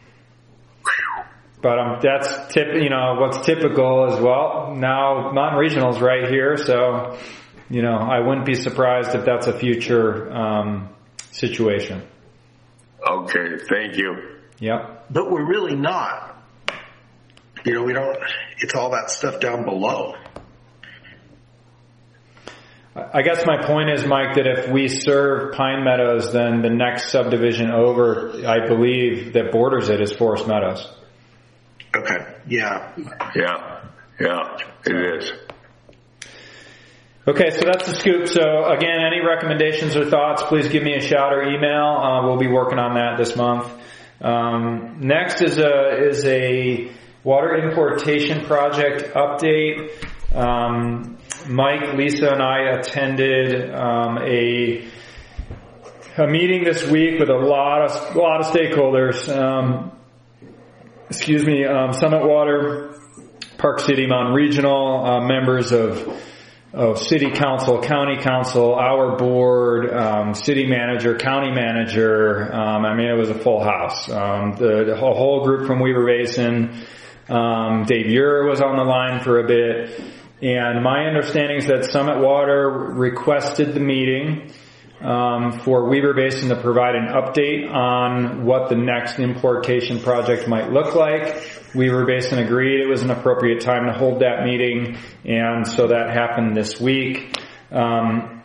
But um, that's tip. You know, what's typical is, well, now Mountain Regional's right here, so you know, I wouldn't be surprised if that's a future um, situation. Okay, thank you. Yep. But we're really not. You know, we don't. It's all that stuff down below. I guess my point is, Mike, that if we serve Pine Meadows, then the next subdivision over, I believe, that borders it is Forest Meadows. Okay. Yeah. Yeah. Yeah, it is. Okay, so that's the scoop. So again, any recommendations or thoughts, please give me a shout or email. Uh, we'll be working on that this month. Um, next is a is a water importation project update. Um, Mike, Lisa, and I attended um, a a meeting this week with a lot of a lot of stakeholders. Um, excuse me, um, Summit Water, Park City, Mountain Regional, uh, members of oh, city council, county council, our board, um, city manager, county manager. Um, I mean, it was a full house. Um, the, the whole, whole group from Weber Basin. Um, Dave Ure was on the line for a bit. And my understanding is that Summit Water requested the meeting um, for Weber Basin to provide an update on what the next importation project might look like. Weber Basin agreed it was an appropriate time to hold that meeting, and so that happened this week. Um,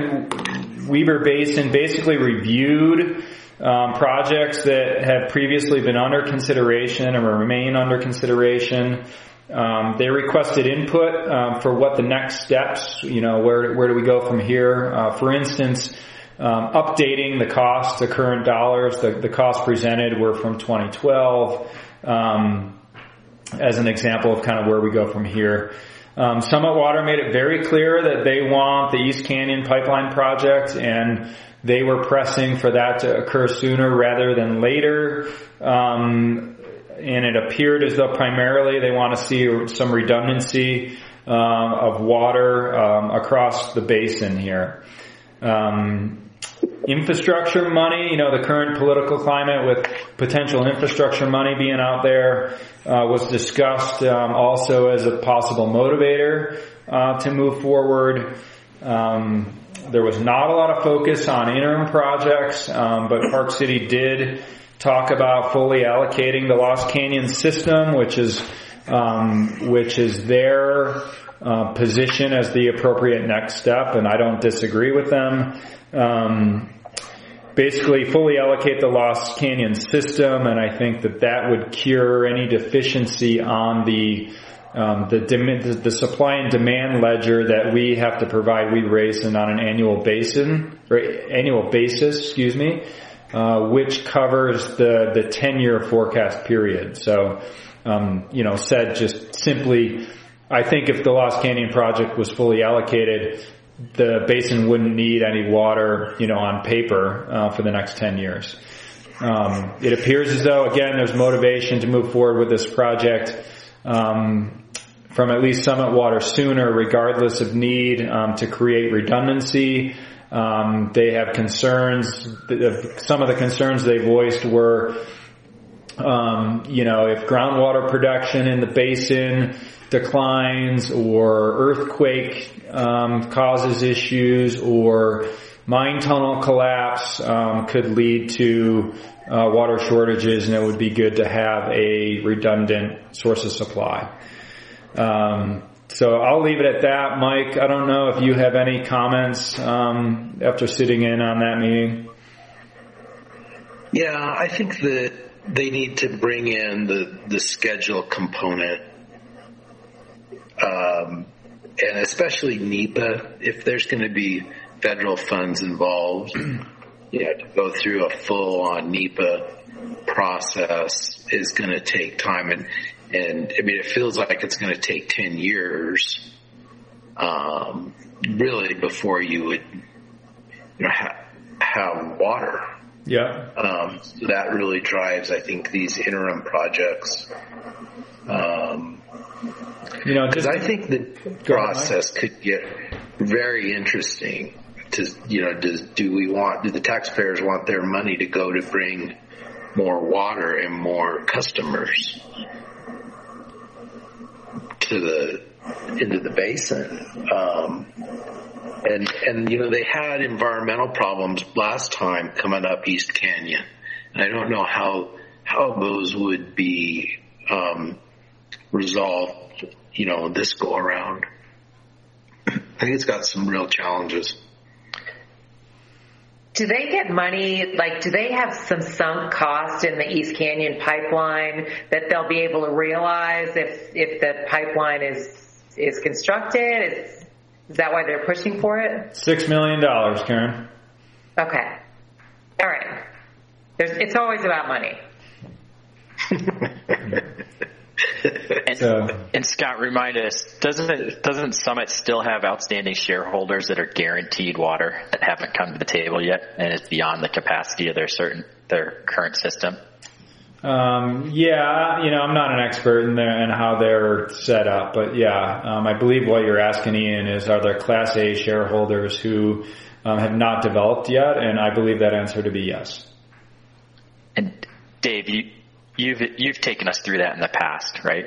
Weber Basin basically reviewed um, projects that have previously been under consideration or remain under consideration. Um, they requested input um, for what the next steps, you know, where where do we go from here? Uh, for instance, um, updating the cost to current dollars. The, the costs presented were from twenty twelve. Um, as an example of kind of where we go from here. Um, Summit Water made it very clear that they want the East Canyon Pipeline project, and they were pressing for that to occur sooner rather than later. Um, and it appeared as though primarily they want to see some redundancy um, of water um, across the basin here. Um, infrastructure money, you know, the current political climate with potential infrastructure money being out there uh, was discussed um, also as a possible motivator uh, to move forward. Um, there was not a lot of focus on interim projects, um, but Park City did talk about fully allocating the Lost Canyon system, which is um, which is their uh, position as the appropriate next step, and I don't disagree with them. Um, basically fully allocate the Lost Canyon system, and I think that that would cure any deficiency on the um, the, dem- the supply and demand ledger that we have to provide Weber Basin on an annual basin or annual basis, excuse me, uh, which covers the the ten-year forecast period. So, um, you know, said just simply, I think if the Lost Canyon project was fully allocated, the basin wouldn't need any water, you know, on paper uh, for the next ten years. Um, it appears as though, again, there's motivation to move forward with this project um, from at least Summit Water sooner, regardless of need um, to create redundancy. Um, they have concerns. Some of the concerns they voiced were, um, you know, if groundwater production in the basin declines, or earthquake um, causes issues, or mine tunnel collapse um, could lead to uh, water shortages, and it would be good to have a redundant source of supply. Um, so I'll leave it at that. Mike, I don't know if you have any comments um, after sitting in on that meeting. Yeah, I think that they need to bring in the, the schedule component. Um, and especially NEPA, if there's going to be federal funds involved, you know, to go through a full-on NEPA process is going to take time. And, and I mean, it feels like it's going to take ten years, um, really before you would, you know, ha- have water. Yeah. Um, so that really drives, I think, these interim projects. Um, You know, because I think the process could get very interesting. To you know, does do we want? Do the taxpayers want their money to go to bring more water and more customers to the into the basin? Um, and and you know, they had environmental problems last time coming up East Canyon, and I don't know how how those would be um, resolved. You know, this go around. I think it's got some real challenges. Do they get money, like, do they have some sunk cost in the East Canyon pipeline that they'll be able to realize if, if the pipeline is, is constructed? Is, is that why they're pushing for it? Six million dollars, Karen. Okay. All right. There's, it's always about money. And, so. and Scott, remind us, doesn't it, doesn't Summit still have outstanding shareholders that are guaranteed water that haven't come to the table yet, and it's beyond the capacity of their certain their current system? Um, yeah, you know, I'm not an expert in there and how they're set up, but yeah, um, I believe what you're asking, Ian, is are there Class A shareholders who um, have not developed yet? And I believe that answer to be yes. And Dave, you, you've you've taken us through that in the past, right?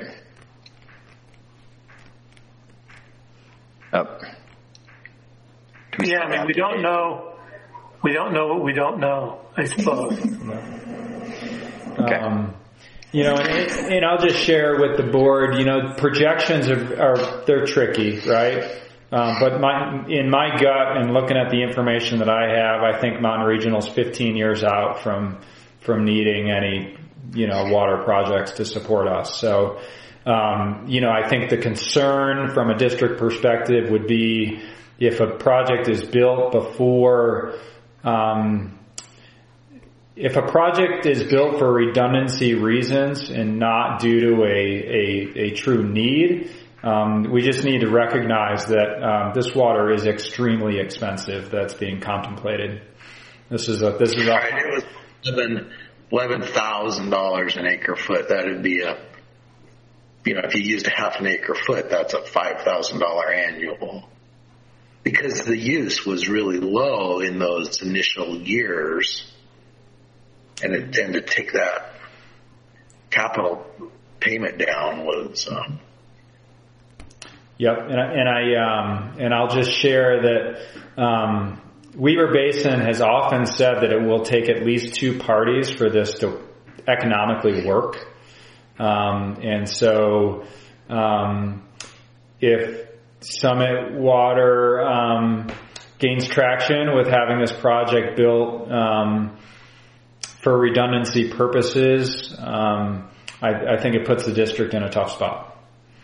Oh. Do yeah, I mean, we don't know. We don't know what we don't know, I suppose. Okay. Um, you know, and, and I'll just share with the board, you know, projections are, are they're tricky, right? Um, but my, in my gut and looking at the information that I have, I think Mountain Regional's fifteen years out from, from needing any, you know, water projects to support us. So, um, you know, I think the concern from a district perspective would be if a project is built before, um, if a project is built for redundancy reasons and not due to a, a, a true need, um, we just need to recognize that um, this water is extremely expensive that's being contemplated. This is a, this is a, right, it was eleven thousand dollars an acre foot. That would be a, you know, if you used a half an acre foot, that's a five thousand dollars annual. Because the use was really low in those initial years. And, it, and to take that capital payment down was. Um, yep, and I, and I um, and I'll just share that um, Weber Basin has often said that it will take at least two parties for this to economically work, um, and so um, if Summit Water um, gains traction with having this project built. Um, For redundancy purposes, um, I, I think it puts the district in a tough spot.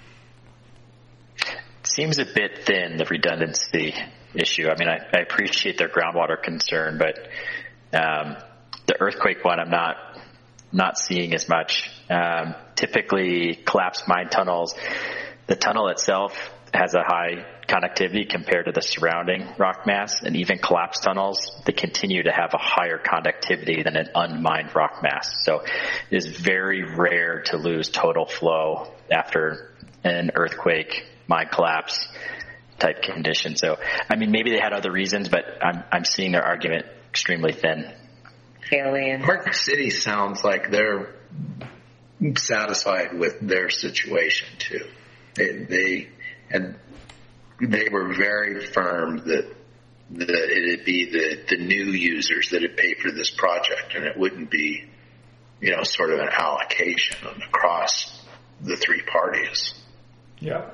It seems a bit thin, the redundancy issue. I mean, I, I appreciate their groundwater concern, but um, the earthquake one, I'm not not seeing as much. Um, typically, collapsed mine tunnels, the tunnel itself has a high conductivity compared to the surrounding rock mass, and even collapsed tunnels, they continue to have a higher conductivity than an unmined rock mass. So it is very rare to lose total flow after an earthquake, mine collapse type condition. So, I mean, maybe they had other reasons, but I'm, I'm seeing their argument extremely thin. Alien. Park City sounds like they're satisfied with their situation too. They, they and they were very firm that that it'd be the, the new users that would pay for this project, and it wouldn't be, you know, sort of an allocation across the three parties. Yeah.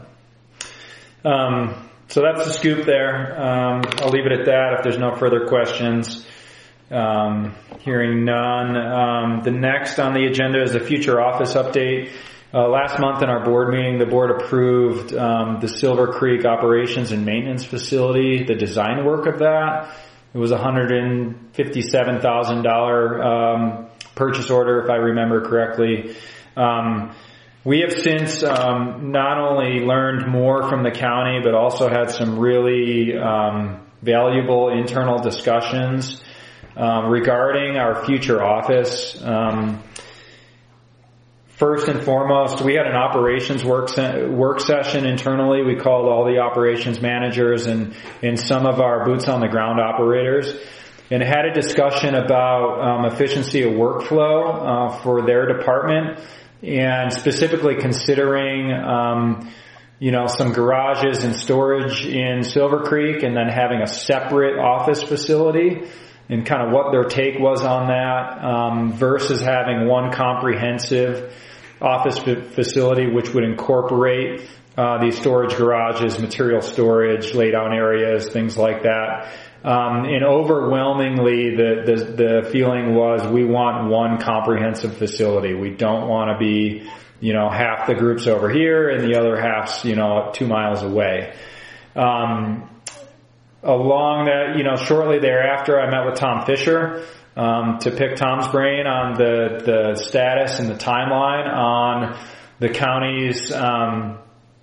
Um, so that's the scoop there. Um, I'll leave it at that if there's no further questions. Um, hearing none. Um, the next on the agenda is a future office update. Uh, last month in our board meeting, the board approved um, the Silver Creek Operations and Maintenance Facility, the design work of that. It was a one hundred fifty-seven thousand dollars um, purchase order, if I remember correctly. Um, we have since um, not only learned more from the county, but also had some really um, valuable internal discussions um, regarding our future office. Um, First and foremost, we had an operations work se- work session internally. We called all the operations managers and, and some of our boots on the ground operators, and had a discussion about um, efficiency of workflow uh, for their department, and specifically considering um, you know some garages and storage in Silver Creek, and then having a separate office facility, and kind of what their take was on that um, versus having one comprehensive office facility which would incorporate uh, these storage garages, material storage, laydown areas, things like that. Um, and overwhelmingly, the, the the feeling was we want one comprehensive facility. We don't want to be, you know, half the group's over here and the other half's, you know, two miles away. Um, along that, you know, shortly thereafter, I met with Tom Fisher. Um, to pick Tom's brain on the, the status and the timeline on the county's um,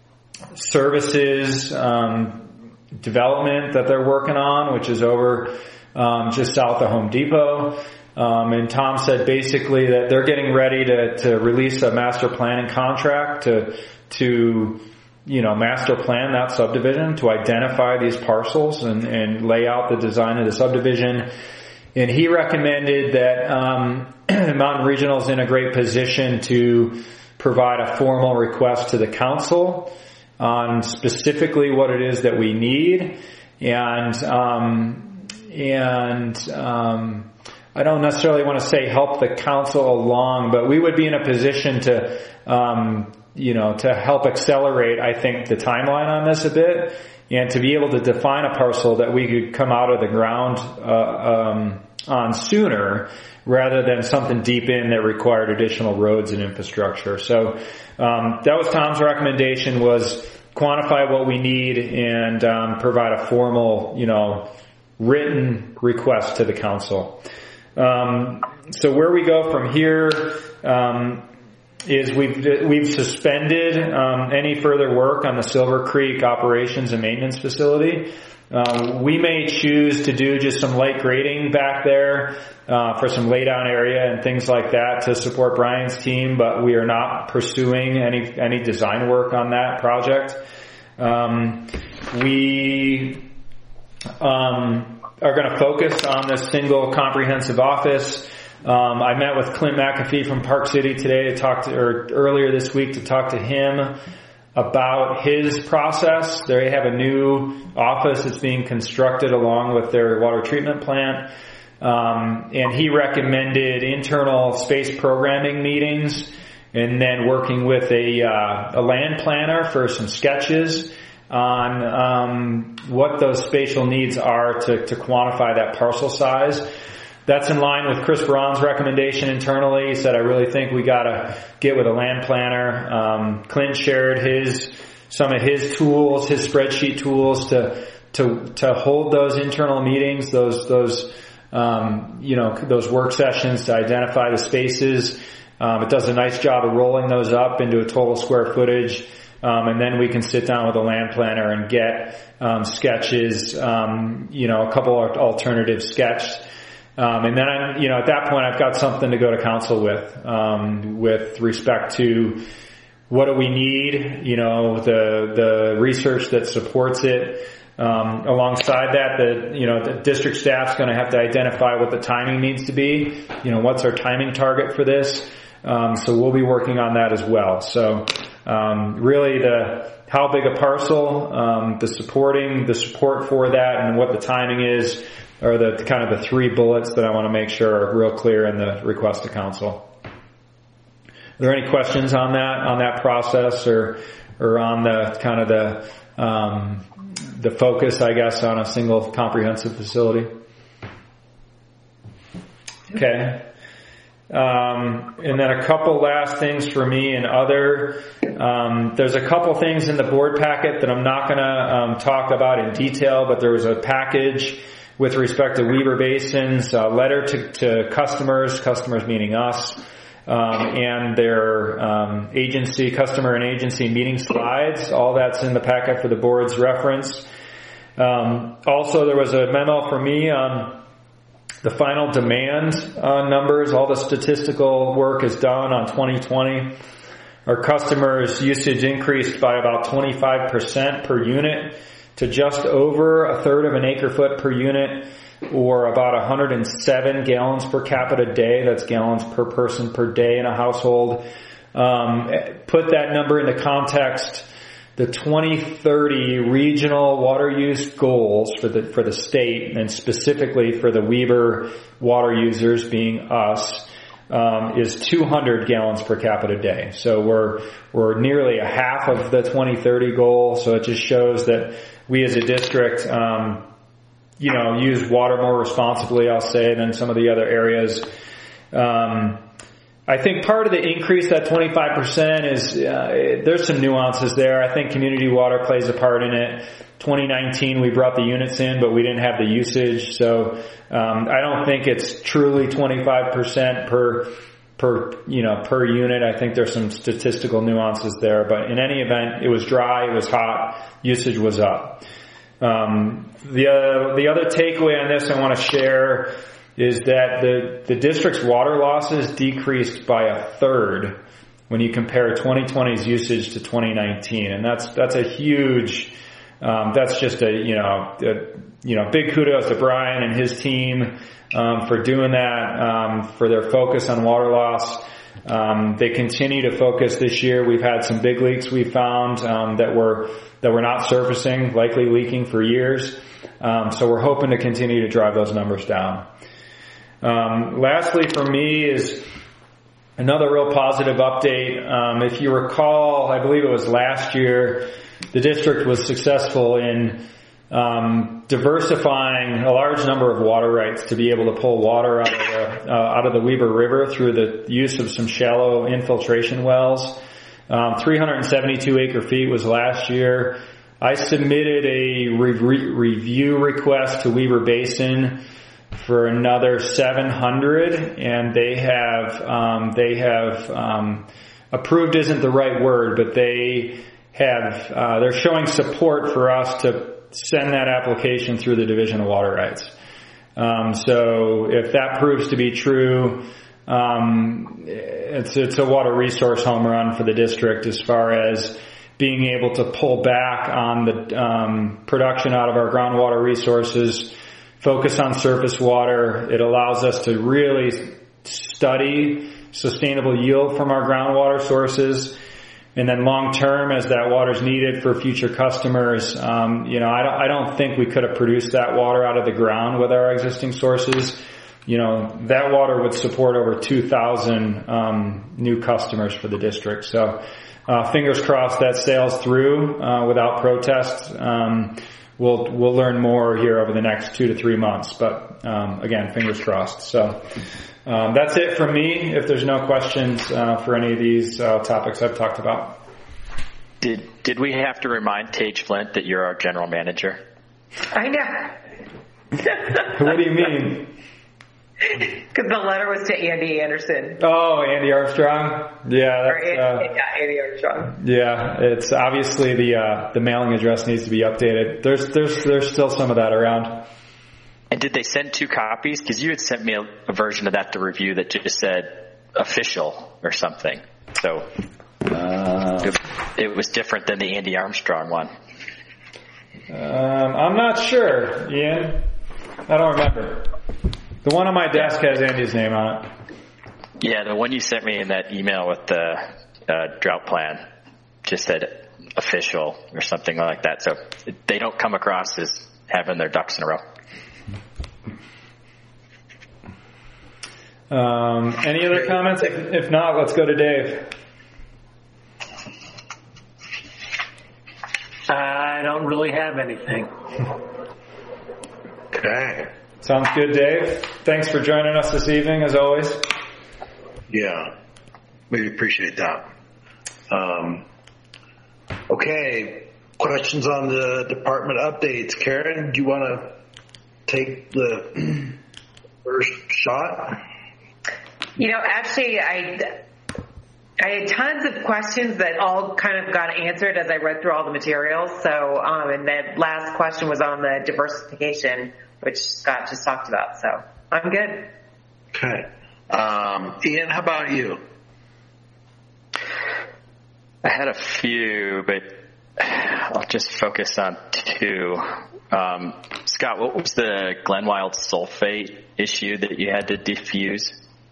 services um, development that they're working on, which is over um, just south of Home Depot. Um, and Tom said basically that they're getting ready to, to release a master planning contract to, to, you know, master plan that subdivision, to identify these parcels and, and lay out the design of the subdivision. And he recommended that, um, Mountain Regional is in a great position to provide a formal request to the council on specifically what it is that we need. And, um, and, um, I don't necessarily want to say help the council along, but we would be in a position to, um, you know, to help accelerate, I think, the timeline on this a bit, and to be able to define a parcel that we could come out of the ground uh, um, on sooner, rather than something deep in that required additional roads and infrastructure. So um, that was Tom's recommendation, was quantify what we need and um, provide a formal, you know, written request to the council. Um, so where we go from here, um, is we've, we've suspended, um, any further work on the Silver Creek operations and maintenance facility. Um, we may choose to do just some light grading back there, uh, for some laydown area and things like that to support Brian's team, but we are not pursuing any, any design work on that project. Um, we, um, are going to focus on this single comprehensive office. Um, I met with Clint McAfee from Park City today to talk to, or earlier this week to talk to him about his process. They have a new office that's being constructed along with their water treatment plant. Um, and he recommended internal space programming meetings and then working with a, uh, a land planner for some sketches on um, what those spatial needs are to, to quantify that parcel size. That's in line with Chris Braun's recommendation internally. He said, I really think we got to get with a land planner. Um, Clint shared his some of his tools, his spreadsheet tools to to to hold those internal meetings, those those um, you know those work sessions to identify the spaces. Um, it does a nice job of rolling those up into a total square footage. Um, and then we can sit down with a land planner and get um, sketches, um, you know, a couple of alternative sketches. Um, and then, I, you know, at that point, I've got something to go to council with, um, with respect to what do we need, you know, the the research that supports it. Um, alongside that, the you know the district staff's going to have to identify what the timing needs to be. You know, what's our timing target for this? Um, so we'll be working on that as well. So. Um, really the, how big a parcel, um, the supporting, the support for that and what the timing is are the, the kind of the three bullets that I want to make sure are real clear in the request to council. Are there any questions on that, on that process or, or on the kind of the, um, the focus, I guess, on a single comprehensive facility? Okay. Um, and then a couple last things for me and other, um, there's a couple things in the board packet that I'm not going to um, talk about in detail, but there was a package with respect to Weber Basin's uh, letter to, to customers, customers meaning us, um, and their um, agency, customer and agency meeting slides. All that's in the packet for the board's reference. Um, also, there was a memo for me on the final demand uh, numbers. All the statistical work is done on twenty twenty. Our customers' usage increased by about twenty-five percent per unit to just over a third of an acre foot per unit, or about one hundred seven gallons per capita day. That's gallons per person per day in a household. Um, put that number into context. The twenty thirty regional water use goals for the for the state, and specifically for the Weber water users, being us, um, is two hundred gallons per capita day. So we're we're nearly a half of the twenty thirty goal. So it just shows that we as a district, um, you know, use water more responsibly, I'll say, than some of the other areas. Um, I think part of the increase, that twenty-five percent, is uh, there's some nuances there. I think community water plays a part in it. twenty nineteen, we brought the units in, but we didn't have the usage. So um, I don't think it's truly twenty-five percent per per you know per unit. I think there's some statistical nuances there. But in any event, it was dry, it was hot, usage was up. Um, the uh, the other takeaway on this I want to share is that the, the district's water losses decreased by a third when you compare twenty twenty's usage to twenty nineteen. And that's, that's a huge, um, that's just a, you know, a, you know, big kudos to Brian and his team, um, for doing that, um, for their focus on water loss. Um, they continue to focus this year. We've had some big leaks we found, um, that were, that were not surfacing, likely leaking for years. Um, so we're hoping to continue to drive those numbers down. Um, lastly for me is another real positive update. Um, if you recall, I believe it was last year, the district was successful in um, diversifying a large number of water rights to be able to pull water out of the uh, out of the Weber River through the use of some shallow infiltration wells. Um, three hundred seventy-two acre feet was last year. I submitted a re- review request to Weber Basin for another seven hundred, and they have um, they have um, approved isn't the right word, but they have uh, they're showing support for us to send that application through the Division of Water Rights. Um, so if that proves to be true, um, it's it's a water resource home run for the district as far as being able to pull back on the um, production out of our groundwater resources, focus on surface water. It allows us to really study sustainable yield from our groundwater sources. And then long term, as that water is needed for future customers, um, you know, I don't, I don't think we could have produced that water out of the ground with our existing sources. You know, that water would support over two thousand um, new customers for the district. So uh, fingers crossed that sails through uh, without protest. Um, we'll we'll learn more here over the next two to three months. But um, again, fingers crossed. So um, that's it from me. If there's no questions uh, for any of these uh, topics I've talked about. Did did we have to remind Tage Flint that you're our general manager? I know. What do you mean? Because the letter was to Andy Anderson. Oh, Andy Armstrong. Yeah, or that's, uh, yeah, Andy Armstrong. Yeah, it's obviously the uh, the mailing address needs to be updated. There's there's there's still some of that around. And did they send two copies? Because you had sent me a, a version of that to review that just said official or something. So uh, it, it was different than the Andy Armstrong one. Um, I'm not sure, Ian. I don't remember. The one on my desk has Andy's name on it. Yeah, the one you sent me in that email with the uh, drought plan just said official or something like that. So they don't come across as having their ducks in a row. Um, any other comments? If, if not, let's go to Dave. I don't really have anything. Okay. Sounds good, Dave. Thanks for joining us this evening, as always. Yeah, we appreciate that. Um, okay, questions on the department updates. Karen, do you want to take the first shot? You know, actually, I, I had tons of questions that all kind of got answered as I read through all the materials. So, um, and that last question was on the diversification, which Scott just talked about. So I'm good. Okay. Um, Ian, how about you? I had a few, but I'll just focus on two. Um, Scott, what was the Glenwild sulfate issue that you had to diffuse?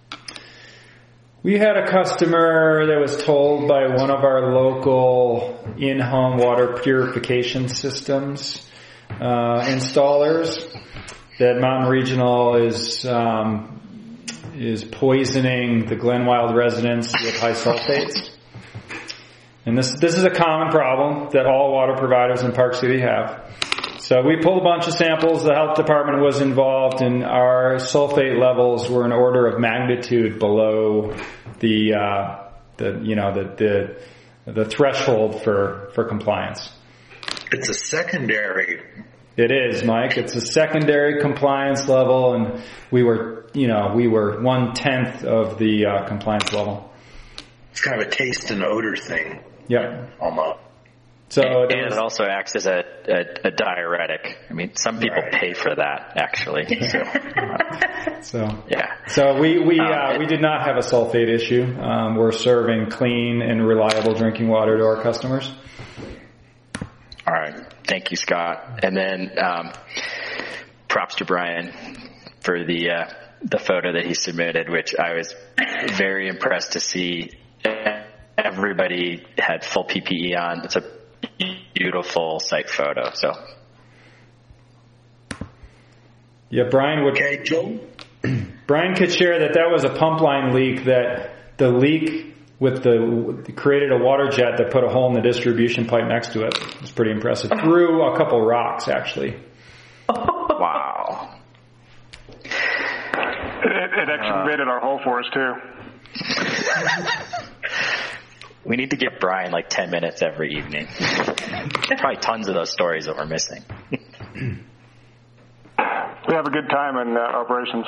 We had a customer that was told by one of our local in-home water purification systems uh, installers that Mountain Regional is um, is poisoning the Glenwild residents with high sulfates. And this this is a common problem that all water providers in Park City have. So we pulled a bunch of samples. The health department was involved, and our sulfate levels were an order of magnitude below the uh, the you know the the the threshold for for compliance. It's a secondary. It is, Mike. It's a secondary compliance level, and we were you know we were one tenth of the uh, compliance level. It's kind of a taste and odor thing. Yeah. Almost. So and, and it also acts as a, a, a diuretic. I mean, some people right. pay for that actually. So, uh, so yeah. So we we um, uh, we did not have a sulfate issue. Um, we're serving clean and reliable drinking water to our customers. All right. Thank you, Scott. And then um, props to Brian for the uh, the photo that he submitted, which I was very impressed to see. Everybody had full P P E on. It's a beautiful site photo. So, yeah, Brian would. Okay, Joe. Brian could share that that was a pump line leak. That the leak with the created a water jet that put a hole in the distribution pipe next to it. It was pretty impressive. Through a couple rocks, actually. Wow. It, it excavated uh, our hole for us too. We need to give Brian like ten minutes every evening. Probably tons of those stories that we're missing. We have a good time in uh, operations.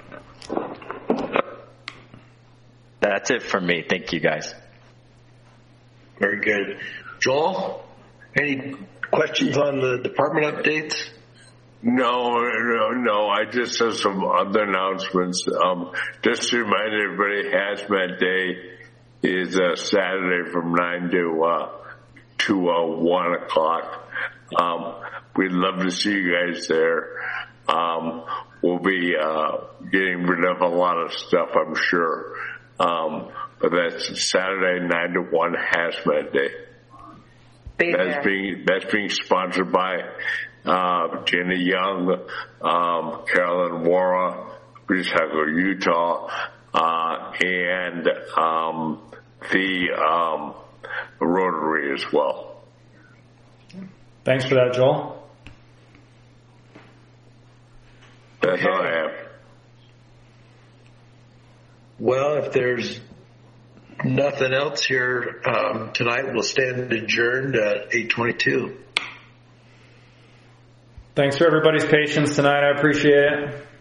That's it from me. Thank you, guys. Very good. Joel, any questions on the department updates? No, no, no. I just have some other announcements. Um, just to remind everybody, Hazmat Day is uh, Saturday from nine to uh, to uh, one o'clock. Um, we'd love to see you guys there. Um, we'll be uh, getting rid of a lot of stuff, I'm sure. Um, but that's Saturday nine to one Hazmat Day. Be that's there. being that's being sponsored by uh, Jenny Young, um, Carolyn Wara, Recycle Utah, uh, and um, the um, Rotary as well. Thanks for that, Joel. That's Okay. all I have. Well, if there's nothing else here um, tonight, we'll stand adjourned at eight twenty-two. Thanks for everybody's patience tonight. I appreciate it.